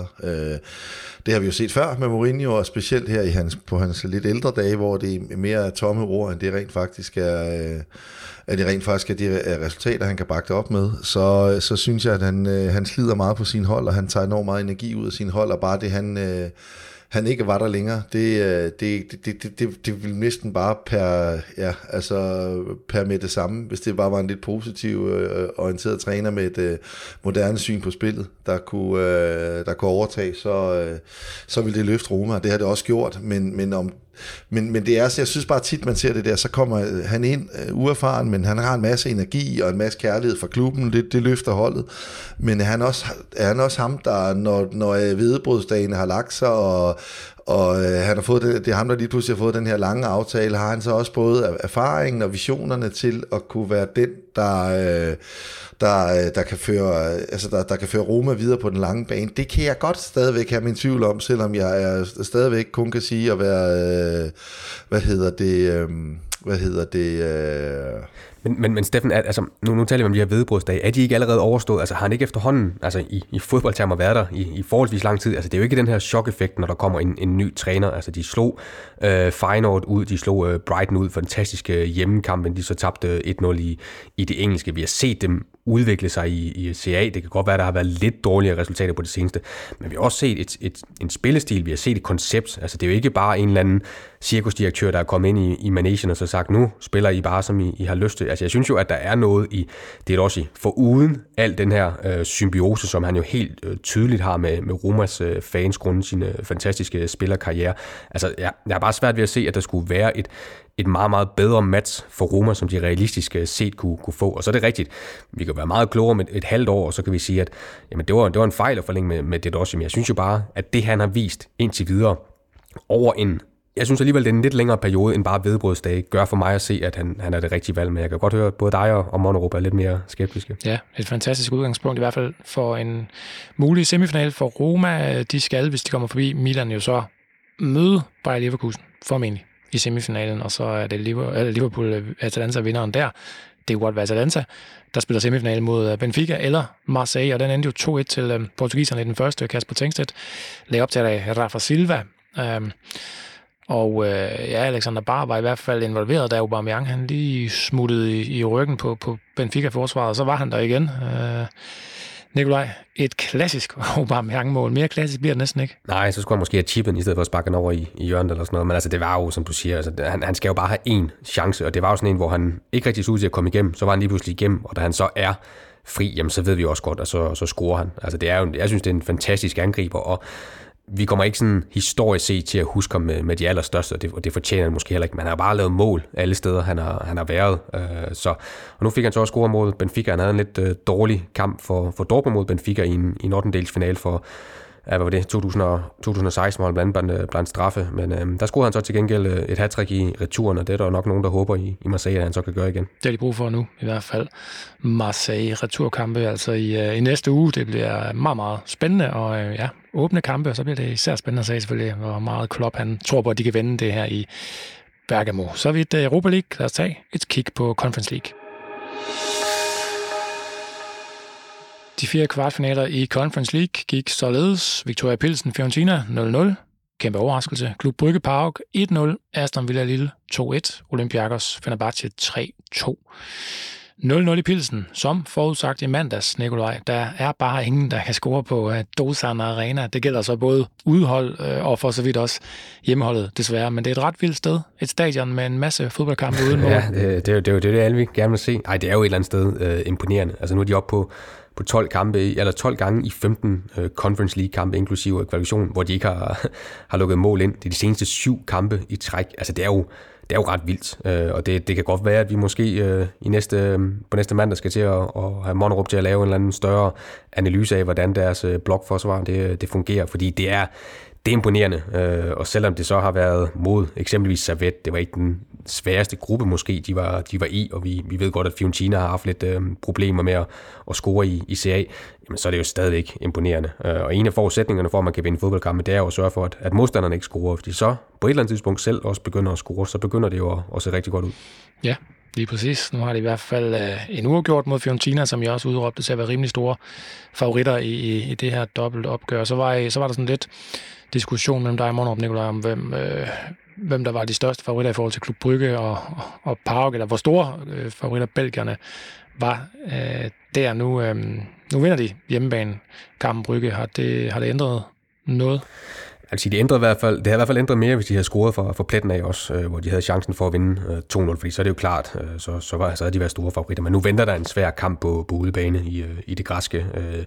Det har vi jo set før med Mourinho, og specielt her i hans, på hans lidt ældre dage, hvor det er mere tomme ord, end det rent faktisk er... at det rent faktisk er de resultater, han kan bakke det op med, så, så synes jeg, at han, han slider meget på sin hold, og han tager enormt meget energi ud af sin hold, og bare det, han, han ikke var der længere, det, det, det, det, det, det ville næsten bare per, ja, altså per med det samme, hvis det bare var en lidt positiv øh, orienteret træner med et øh, moderne syn på spillet, der kunne, øh, der kunne overtage, så, øh, så ville det løfte Roma, det har det også gjort, men, men om Men, men det er, jeg synes bare tit, man ser det der, så kommer han ind uh, uerfaren, men han har en masse energi og en masse kærlighed fra klubben, det, det løfter holdet. Men han også, er han også ham, der, når, når hvedebrødsdagene har lagt sig, og, og uh, han har fået det, det er ham, der lige pludselig har fået den her lange aftale, har han så også både erfaringen og visionerne til at kunne være den, der... Uh, Der, der, kan føre, altså der, der kan føre Roma videre på den lange bane. Det kan jeg godt stadigvæk have min tvivl om, selvom jeg er, stadigvæk kun kan sige at være, øh, hvad hedder det, øh, hvad hedder det... Øh... Men, men, men Steffen, altså, nu, nu taler vi om de her vedbrødsdage. Er de ikke allerede overstået? Altså har han ikke efterhånden, altså i, i fodboldtermer været der i, i forholdsvis lang tid? Altså det er jo ikke den her chok-effekt, når der kommer en, en ny træner. Altså de slog øh, Feyenoord ud, de slog øh, Brighton ud, fantastiske hjemmekampen, de så tabte et nul i, i det engelske. Vi har set dem udvikle sig i, i C A. Det kan godt være, at der har været lidt dårligere resultater på det seneste. Men vi har også set et, et, en spillestil, vi har set et koncept. Altså det er jo ikke bare en eller anden cirkusdirektør, der er kommet ind i, i managen og så sagt, nu spiller I bare, som I, I har lyst til. Altså jeg synes jo, at der er noget i det også for uden al den her øh, symbiose, som han jo helt øh, tydeligt har med, med Romas øh, fans grundet sin øh, fantastiske spillerkarriere. Altså jeg, jeg er bare svært ved at se, at der skulle være et et meget, meget bedre match for Roma, som de realistisk set kunne, kunne få. Og så er det rigtigt. Vi kan være meget klogere om et, et halvt år, og så kan vi sige, at jamen, det, var, det var en fejl at forlænge med, med det også. Men jeg synes jo bare, at det han har vist indtil videre over en, jeg synes alligevel, det er en lidt længere periode end bare vedbrødsdage, gør for mig at se, at han, han er det rigtige valg. Men jeg kan godt høre, at både dig og Monnerup er lidt mere skeptiske. Ja, et fantastisk udgangspunkt i hvert fald for en mulig semifinal for Roma. De skal, hvis de kommer forbi Milan, jo så møde Bayer Leverkusen, formentlig, i semifinalen, og så er det Liverpool, Atalanta vinderen der. Det kunne godt være Atalanta, der spiller semifinalen mod Benfica eller Marseille, og den endte jo to et til um, portugiserne i den første. Kasper Tengstedt lagde op til at Rafa Silva. Um, og uh, ja, Alexander Bahr var i hvert fald involveret, da Aubameyang han lige smuttede i, i ryggen på, på Benfica-forsvaret, og så var han der igen. Uh, Nikolaj, et klassisk Aubameyang-mål. Mere klassisk bliver det næsten ikke. Nej, så skulle han måske have chippen, i stedet for at sparke den over i, i hjørnet eller sådan noget. Men altså, det var jo, som du siger, altså, han, han skal jo bare have én chance, og det var jo sådan en, hvor han ikke rigtig så ud til at komme igennem. Så var han lige pludselig igennem, og da han så er fri, jamen, så ved vi også godt, at så, så scorer han. Altså, det er jo, jeg synes, det er en fantastisk angriber, og vi kommer ikke sådan historisk set til at huske ham med, med de allerstørste, og det, og det fortjener han måske heller ikke. Men han har bare lavet mål alle steder, han har, han har været. Øh, så, og nu fik han så også score mod Benfica. Han havde en lidt øh, dårlig kamp for, for Dortmund mod Benfica i en, i en ottendedelsfinale for hvad var det, to tusind og seksten, hvor han blandt blandt, blandt straffe. Men øh, der scorede han så til gengæld et hattrick i returen, og det er der nok nogen, der håber i, i Marseille, at han så kan gøre igen. Det har de brug for nu, i hvert fald. Marseille returkampe altså i, i næste uge. Det bliver meget, meget spændende, og øh, ja, åbne kampe, og så bliver det især spændende at se selvfølgelig, hvor meget Klopp han tror på, at de kan vinde det her i Bergamo. Så vidt Europa League. Lad os tage et kig på Conference League. De fire kvartfinaler i Conference League gik således: Victoria Pilsen Fiorentina nul nul, kæmpe overraskelse. Klub Brygge PAOK et nul, Aston Villa Lille to et, Olympiakos Fenerbahce tre to. nul nul i Pilsen, som forudsagt i mandags, Nikolaj. Der er bare ingen, der kan score på Dozan Arena. Det gælder så både udhold og for så vidt også hjemmeholdet, desværre. Men det er et ret vildt sted. Et stadion med en masse fodboldkampe uden mål. Ja, det, det, er jo, det er jo det, alle vi gerne vil se. Nej, det er jo et eller andet sted øh, imponerende. Altså nu er de oppe på på tolv kampe, eller tolv gange i femten uh, Conference League kampe, inklusive kvalifikation, hvor de ikke har, har lukket mål ind. Det er de seneste syv kampe i træk. Altså det er jo, det er jo ret vildt, uh, og det, det kan godt være, at vi måske uh, i næste, uh, på næste mandag skal til at, at have Monnerup til at lave en eller anden større analyse af, hvordan deres uh, blokforsvar det, det fungerer, fordi det er Det er imponerende, og selvom det så har været mod eksempelvis Servette, det var ikke den sværeste gruppe måske, de var, de var i, og vi, vi ved godt, at Fiorentina har haft lidt øh, problemer med at, at score i, i C A, jamen så er det jo stadigvæk imponerende. Og en af forudsætningerne for, at man kan vinde fodboldkampe, det er jo at sørge for, at, at modstanderne ikke scorer. Hvis de så på et eller andet tidspunkt selv også begynder at score, så begynder det jo at, at se rigtig godt ud. Ja, lige præcis. Nu har de i hvert fald øh, en uafgjort mod Fiorentina, som jeg også udråbte til at være rimelig store favoritter i, i, i det her dobbelt opgør. Så var, så var der sådan lidt diskussion mellem dig og Monnerup, Nikolaj, om hvem, øh, hvem der var de største favoritter i forhold til Klub Brygge og, og, og PAOK, eller hvor store øh, favoritter belgierne var øh, der. Nu, øh, nu vinder de hjemmebane kampen Brygge. Har det, har det ændret noget? Altså, det ændrede i hvert fald, det har i hvert fald ændret mere, hvis de havde scoret for, for pletten af også, øh, hvor de havde chancen for at vinde øh, to nul, fordi så er det jo klart, øh, så, så, var, så havde de været store favoritter. Men nu venter der en svær kamp på, på udebane i, øh, i det græske. Øh,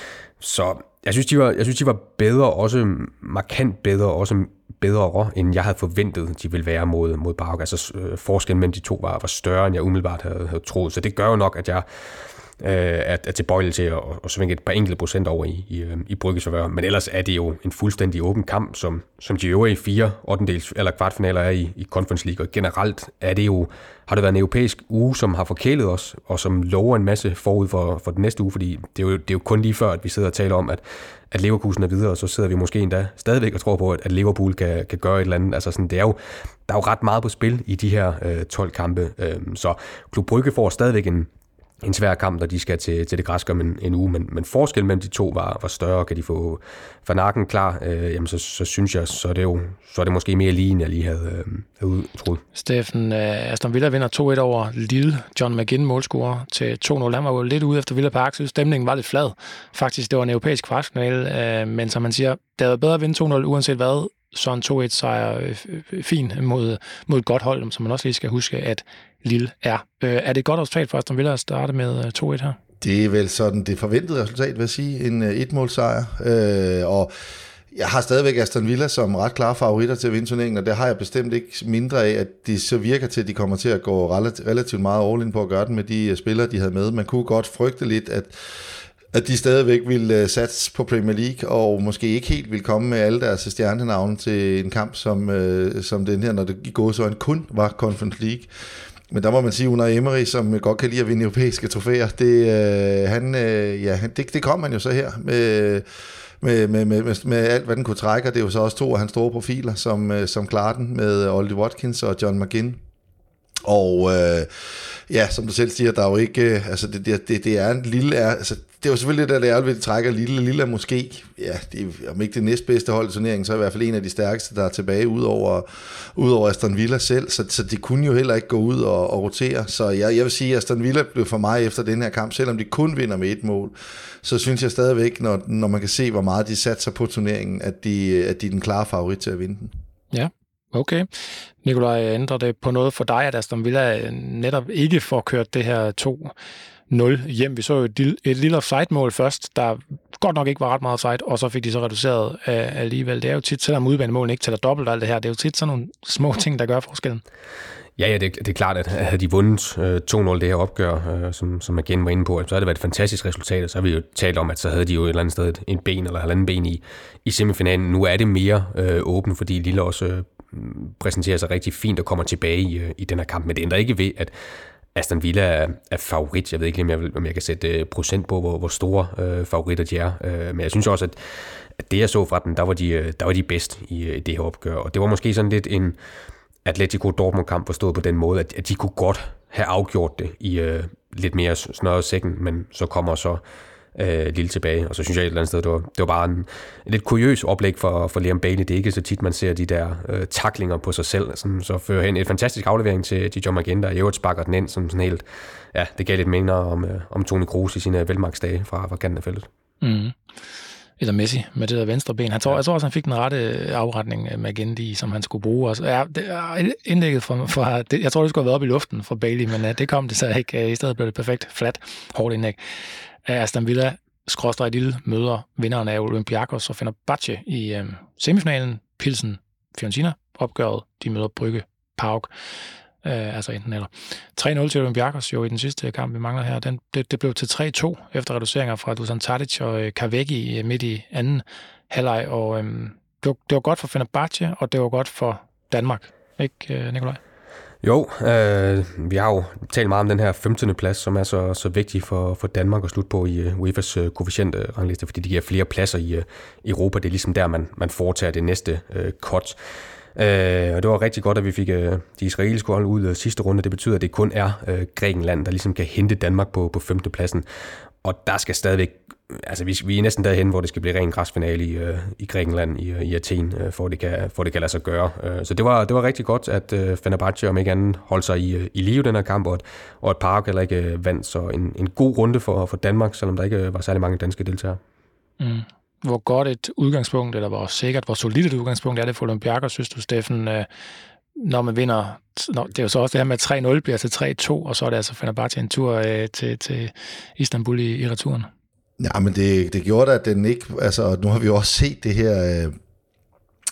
så jeg synes, de var, jeg synes, de var bedre, også markant bedre, også bedre, end jeg havde forventet, de ville være mod, mod PAOK. Altså, øh, forskellen mellem de to var, var større, end jeg umiddelbart havde, havde troet. Så det gør jo nok, at jeg er, er tilbøjelig til at, at svinge et par enkelte procent over i, i, i Brygges favør. Men ellers er det jo en fuldstændig åben kamp, som, som de øvrige fire ottendels eller kvartfinaler er i, i Conference League. Og generelt er det jo, har det været en europæisk uge, som har forkælet os, og som lover en masse forud for, for den næste uge, fordi det er, jo, det er jo kun lige før, at vi sidder og taler om, at, at Leverkusen er videre, og så sidder vi måske endda stadigvæk og tror på, at Liverpool kan, kan gøre et eller andet. Altså sådan, det er jo, der er jo ret meget på spil i de her øh, tolv kampe, øh, så Klub Brygge får stadigvæk en en svær kamp, når de skal til, til det græske om en, en uge, men, men forskellen mellem de to var, var større. Kan de få Van Aken klar, øh, jamen så, så synes jeg, så er det jo så er det måske mere lige, end jeg lige havde, øh, havde troet. Steffen, øh, Aston Villa vinder to et over Lille. John McGinn målscorer til to nul. Han var jo lidt ude efter Villa Park, så stemningen var lidt flad. Faktisk, det var en europæisk kvartfinale, øh, men som man siger, det havde bedre at vinde to nul, uanset hvad. Så en to et sejr øh, fin mod, mod et godt hold, som man også lige skal huske, at Lille er. Øh, er det et godt resultat for Aston Villa at starte med to et her? Det er vel sådan det forventede resultat, vil jeg sige. En et-målsejr. Øh, og jeg har stadigvæk Aston Villa som ret klare favoritter til at vinde turneringen, og det har jeg bestemt ikke mindre af, at de så virker til, at de kommer til at gå relativt meget all in på at gøre den med de spillere, de havde med. Man kunne godt frygte lidt, at at de stadigvæk ville satse på Premier League, og måske ikke helt ville komme med alle deres stjernenavne til en kamp, som, øh, som den her, når det i gåseøjne kun var Conference League. Men der må man sige, Unai Emery, som godt kan lide at vinde europæiske trofæer, det, øh, han, øh, ja, det, det kom man jo så her med, med, med, med, med alt, hvad den kunne trække, og det er jo så også to af hans store profiler, som, som klarer den med Ollie Watkins og John McGinn. Og øh, ja, som du selv siger, der er jo ikke, øh, altså det, det, det er en lille, er, altså det er jo selvfølgelig det, der er, at de trækker lille, lille er måske, ja, det er, om ikke det næstbedste hold i turneringen, så er i hvert fald en af de stærkeste, der er tilbage ud over, ud over Aston Villa selv, så, så de kunne jo heller ikke gå ud og, og rotere, så jeg, jeg vil sige, at Aston Villa blev for mig efter den her kamp, selvom de kun vinder med et mål, så synes jeg stadigvæk, når, når man kan se, hvor meget de satser på turneringen, at de, at de er den klare favorit til at vinde den. Ja. Okay. Nikolaj, ændrer det på noget for dig, at Aston Villa netop ikke får kørt det her to nul hjem? Vi så jo et, et lille offside-mål først, der godt nok ikke var ret meget offside, og så fik de så reduceret uh, alligevel. Det er jo tit, selvom udbanemålen ikke tæller dobbelt alt det her, det er jo tit sådan nogle små ting, der gør forskellen. Ja, ja, det, det er klart, at havde de vundet øh, to nul det her opgør, øh, som, som igen var inde på, så havde det været et fantastisk resultat, og så har vi jo talt om, at så havde de jo et eller andet sted en ben eller halvanden ben i, i semifinalen. Nu er det mere øh, åbent, fordi Lille også øh, præsenterer sig rigtig fint og kommer tilbage i, i den her kamp, men det ændrer ikke ved, at Aston Villa er, er favorit. Jeg ved ikke, om jeg, om jeg kan sætte procent på, hvor, hvor store øh, favoritter de er, øh, men jeg synes også, at, at det jeg så fra den, der var de, der var de bedst i, i det her opgør, og det var måske sådan lidt en Atletico Dortmund-kamp forstået på den måde, at, at de kunne godt have afgjort det i øh, lidt mere snørret sækken, men så kommer så øh, Lille tilbage, og så synes jeg et eller andet sted, det var, det var bare en, en lidt kuriøs oplæg for, for Liam Bailey. Det er ikke så tit, man ser de der øh, tacklinger på sig selv, som så fører hen et fantastisk aflevering til, til John McGinn, der i øvrigt sparker den ind, som sådan helt, ja, det gav lidt minder om, øh, om Toni Kroos i sine velmarksdage fra, fra kanten af feltet. Mm. Eller Messi med det der venstre ben. Han tror, jeg tror også, han fik den rette afretning med Gendy, som han skulle bruge. Også. Ja, det er indlægget fra, fra det, jeg tror, det skulle have været op i luften fra Bailey, men uh, det kom det så ikke. I stedet blev det perfekt, flat, hårdt indlæg. Aston Villa skråstreg Lille møder vinderen af Olympiakos og Fenerbahce i um, semifinalen. Pilsen Fiorentina opgøret. De møder Brygge Pauk. Uh, altså enten eller. tre nul til Olympiakos jo i den sidste kamp, vi mangler her. Den, det, det blev til tre to efter reduceringer fra Dusan Tadic og uh, Kavecki midt i anden halvleg, og um, det, var, det var godt for Fenerbahce, og det var godt for Danmark. Ikke, uh, Nikolaj? Jo, øh, vi har jo talt meget om den her femtende plads, som er så, så vigtig for, for Danmark at slutte på i uh, U E F A's uh, koefficient-rangliste, fordi de giver flere pladser i uh, Europa. Det er ligesom der, man, man foretager det næste uh, cut. Uh, og det var rigtig godt, at vi fik uh, de israelske hold ud uh, sidste runde. Det betyder, at det kun er uh, Grækenland, der ligesom kan hente Danmark på, på femte pladsen. Og der skal stadigvæk, altså vi, vi er næsten derhen, hvor det skal blive ren græsfinale i, uh, i Grækenland, i, uh, i Athen, uh, for, det kan, for det kan lade sig gøre. Uh, så det var, det var rigtig godt, at uh, Fenerbahce om ikke andet holdt sig i, uh, i live den her kamp, og, og at Park heller ikke uh, vandt. Så en, en god runde for, for Danmark, selvom der ikke var særlig mange danske deltagere. Mm. Hvor godt et udgangspunkt, eller hvor sikkert, hvor solidt et udgangspunkt er det for Olympiakos, synes du, Steffen, når man vinder, når, det er jo så også det her med, at tre nul bliver til tre to, og så er det altså Fenerbahce en tur øh, til, til Istanbul i, i returen. Ja, men det, det gjorde da, at den ikke, altså nu har vi jo også set det her, øh,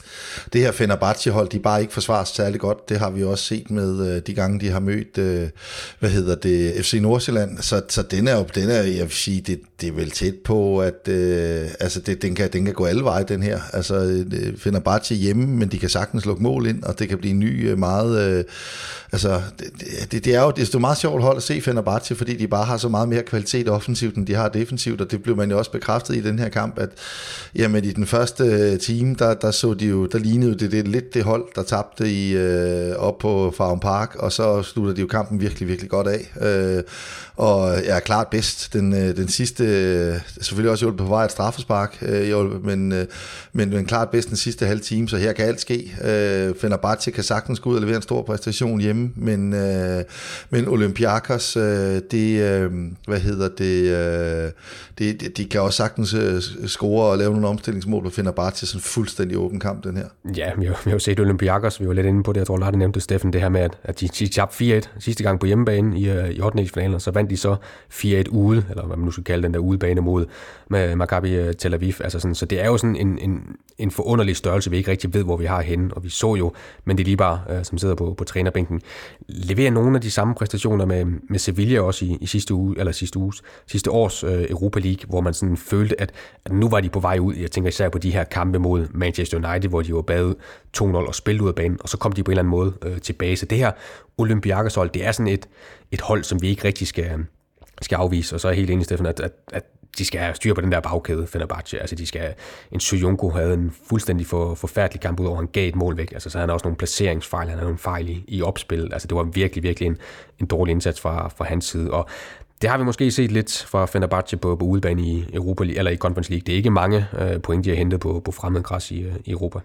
det her Fenerbahce-hold, de bare ikke forsvarer særlig godt. Det har vi også set med øh, de gange, de har mødt, øh, hvad hedder det, F C Nordsjælland. Så, så den er jo, den er, jeg vil sige, det, det er vel tæt på, at øh, altså det, den, kan, den kan gå alle veje, den her. Altså Fenerbahce hjemme, men de kan sagtens lukke mål ind, og det kan blive en ny meget... Øh, altså, det, det, det er jo det er jo meget sjovt hold at se Fenerbahce, fordi de bare har så meget mere kvalitet offensivt, end de har defensivt, og det blev man jo også bekræftet i den her kamp, at jamen, i den første time, der, der så de jo, der lignede det, det lidt det hold, der tabte i, øh, op på Farum Park, og så slutter de jo kampen virkelig, virkelig godt af. Øh, og jeg er klart bedst. Den, den sidste, selvfølgelig også hjulpet på vej et straffespark, øh, men, øh, men, men klart bedst den sidste halve time, så her kan alt ske. Øh, Fenerbahce kan sagtens gå ud og levere en stor præstation hjemme, men, øh, men Olympiakos, øh, det, øh, hvad hedder det, øh, det, de kan også sagtens øh, score og lave nogle omstillingsmål på Fenerbahce, sådan en fuldstændig åben kamp, den her. Ja, vi har, vi har jo set Olympiakos, vi var lidt inde på det, jeg tror, Larte nævnte Steffen, det her med, at, at de, de tabte fire et sidste gang på hjemmebane i, i ottende-finalen, så vandt de så fire et ude, eller hvad man nu skal kalde den der udebane mod med Maccabi Tel Aviv. Altså sådan, så det er jo sådan en, en, en forunderlig størrelse, vi ikke rigtig ved, hvor vi har henne, og vi så jo Mendilibar, øh, som sidder på, på trænerbænken, leverer nogle af de samme præstationer med, med Sevilla også i, i sidste uge, eller sidste uges, sidste års øh, Europa League, hvor man sådan følte, at, at nu var de på vej ud. Jeg tænker især på de her kampe mod Manchester United, hvor de var bagud to nul og spillede ud af banen, og så kom de på en eller anden måde øh, tilbage. Så det her Olympiakos hold, det er sådan et, et hold, som vi ikke rigtig skal, skal afvise, og så er jeg helt enig, Steffen, at, at, at de skal have styr på den der bagkæde, Fenerbahce. Altså, de skal... En Soyuncu havde en fuldstændig for, forfærdelig kamp ud over, han gav et mål væk. Altså, så havde han også nogle placeringsfejl, han havde nogle fejl i, i opspil. Altså, det var virkelig, virkelig en, en dårlig indsats fra, fra hans side. Og det har vi måske set lidt fra Fenerbahce på, på udebane i Europa eller i Conference League. Det er ikke mange øh, point, de har hentet på, på fremmed græs i, i Europa.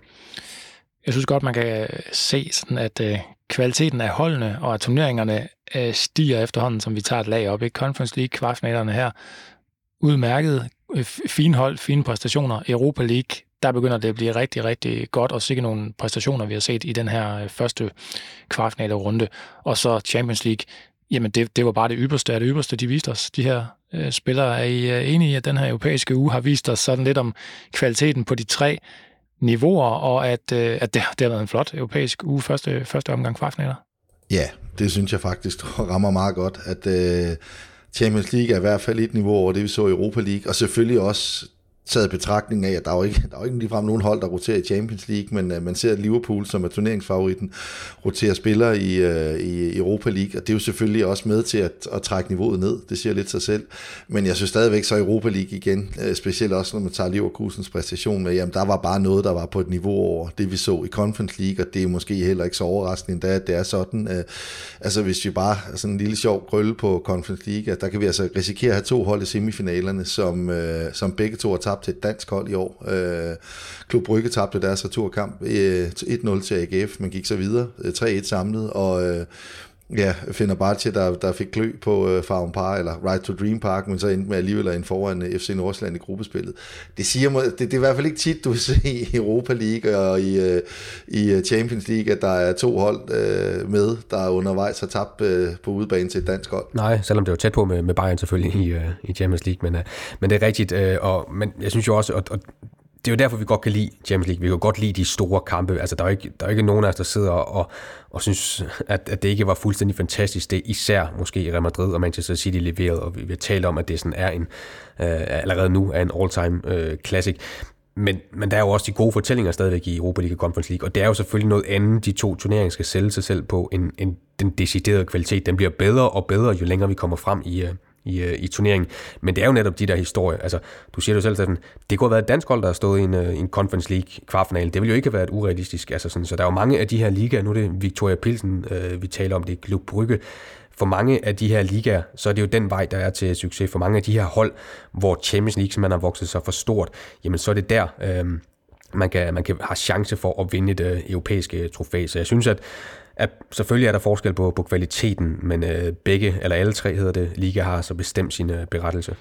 Jeg synes godt, man kan se, sådan at øh, kvaliteten af holdene og af turneringerne øh, stiger efterhånden, som vi tager et lag op. Ikke? Conference League, kvartfinalerne her, udmærket, øh, fine hold, fine præstationer. Europa League, der begynder det at blive rigtig, rigtig godt, og sikkert nogle præstationer, vi har set i den her øh, første kvartfinale runde. Og så Champions League, jamen det, det var bare det ypperste af det ypperste, de viste os. De her øh, spillere, er I øh, enige i, at den her europæiske uge har vist os sådan lidt om kvaliteten på de tre niveauer, og at, øh, at det, det har været en flot europæisk uge, første, første omgang kvartfinaler? Ja, det synes jeg faktisk rammer meget godt, at øh, Champions League er i hvert fald et niveau over det, vi så i Europa League, og selvfølgelig også taget betragtning af, at der er jo ikke, der er jo ikke ligefrem nogen hold, der roterer i Champions League, men uh, man ser, at Liverpool, som er turneringsfavoritten, roterer spillere i, uh, i Europa League, og det er jo selvfølgelig også med til at, at trække niveauet ned, det siger lidt sig selv, men jeg synes stadigvæk så Europa League igen, uh, specielt også når man tager Leverkusens præstation med, jamen der var bare noget, der var på et niveau over det, vi så i Conference League, og det er måske heller ikke så overraskende endda, at det er sådan. Uh, altså hvis vi bare, sådan en lille sjov krølle på Conference League, at der kan vi altså risikere at have to hold i semifinalerne, som, uh, som begge to har tabt til et dansk hold i år. Øh, Klub Brygge tabte deres returkamp øh, et nul til A G F, men gik så videre, øh, tre et samlet, og øh, ja, Fenerbahce, der, der fik klø på øh, Farum Park, eller Right to Dream Park, men så endte med alligevel at ind foran øh, F C Nordsjælland i gruppespillet. Det siger mig, det, det er i hvert fald ikke tit, du ser i Europa League og i, øh, i Champions League, at der er to hold øh, med, der undervejs har tabt øh, på udebane til et dansk hold. Nej, selvom det var tæt på med, med Bayern selvfølgelig i, øh, i Champions League, men, øh, men det er rigtigt, øh, og men jeg synes jo også, at, at det er jo derfor, vi godt kan lide Champions League. Vi kan godt lide de store kampe. Altså, der er jo ikke, der er ikke nogen af os, der sidder og, og synes, at, at det ikke var fuldstændig fantastisk. Det er især måske Real Madrid og Manchester City leveret, og vi vil tale om, at det sådan er en, øh, allerede nu er en all-time øh, classic. Men, men der er jo også de gode fortællinger stadigvæk i Europa League og Conference League, og det er jo selvfølgelig noget andet, de to turneringer skal sælge sig selv på, en, en, den deciderede kvalitet. Den bliver bedre og bedre, jo længere vi kommer frem i, i, i turneringen. Men det er jo netop de der historier. Altså, du siger jo selv, Steffen, det kunne have været et dansk hold, der har stået i en, en Conference League kvartfinale. Det ville jo ikke have været urealistisk. Altså sådan, så der er jo mange af de her ligaer, nu er det Victoria Pilsen, øh, vi taler om, det er Klub Brygge. For mange af de her ligaer, så er det jo den vej, der er til succes. For mange af de her hold, hvor Champions League, som man har vokset sig for stort, jamen så er det der, øh, man kan, man kan have chance for at vinde et øh, europæisk trofæ. Så jeg synes, at, at selvfølgelig er der forskel på, på kvaliteten, men øh, begge, eller alle tre hedder det, liga har så bestemt sin øh, berettelse.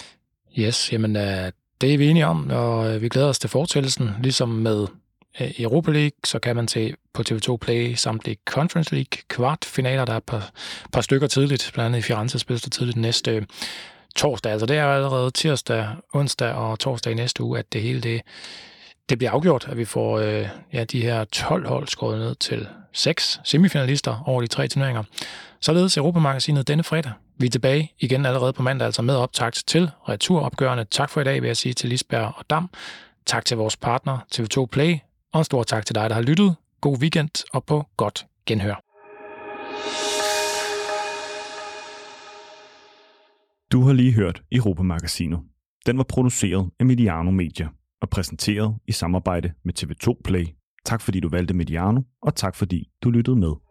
Yes, jamen øh, det er vi enige om, og øh, vi glæder os til fortsættelsen, ligesom med øh, Europa League, så kan man se på T V to Play samtlige Conference League kvartfinaler, der er et par, par stykker tidligt, blandt andet i Firenze spilles der tidligt næste øh, torsdag, altså det er allerede tirsdag, onsdag og torsdag i næste uge, at det hele det det bliver afgjort, at vi får øh, ja, de her tolv hold skåret ned til seks semifinalister over de tre turneringer. Således Europamagasinet denne fredag. Vi er tilbage igen allerede på mandag, altså med optakt til returopgørende. Tak for i dag, vil jeg sige til Lisbjerg og Dam. Tak til vores partner T V to Play, og en stor tak til dig, der har lyttet. God weekend og på godt genhør. Du har lige hørt Europamagasinet. Den var produceret af Mediano Media og præsenteret i samarbejde med T V to Play. Tak fordi du valgte Mediano, og tak fordi du lyttede med.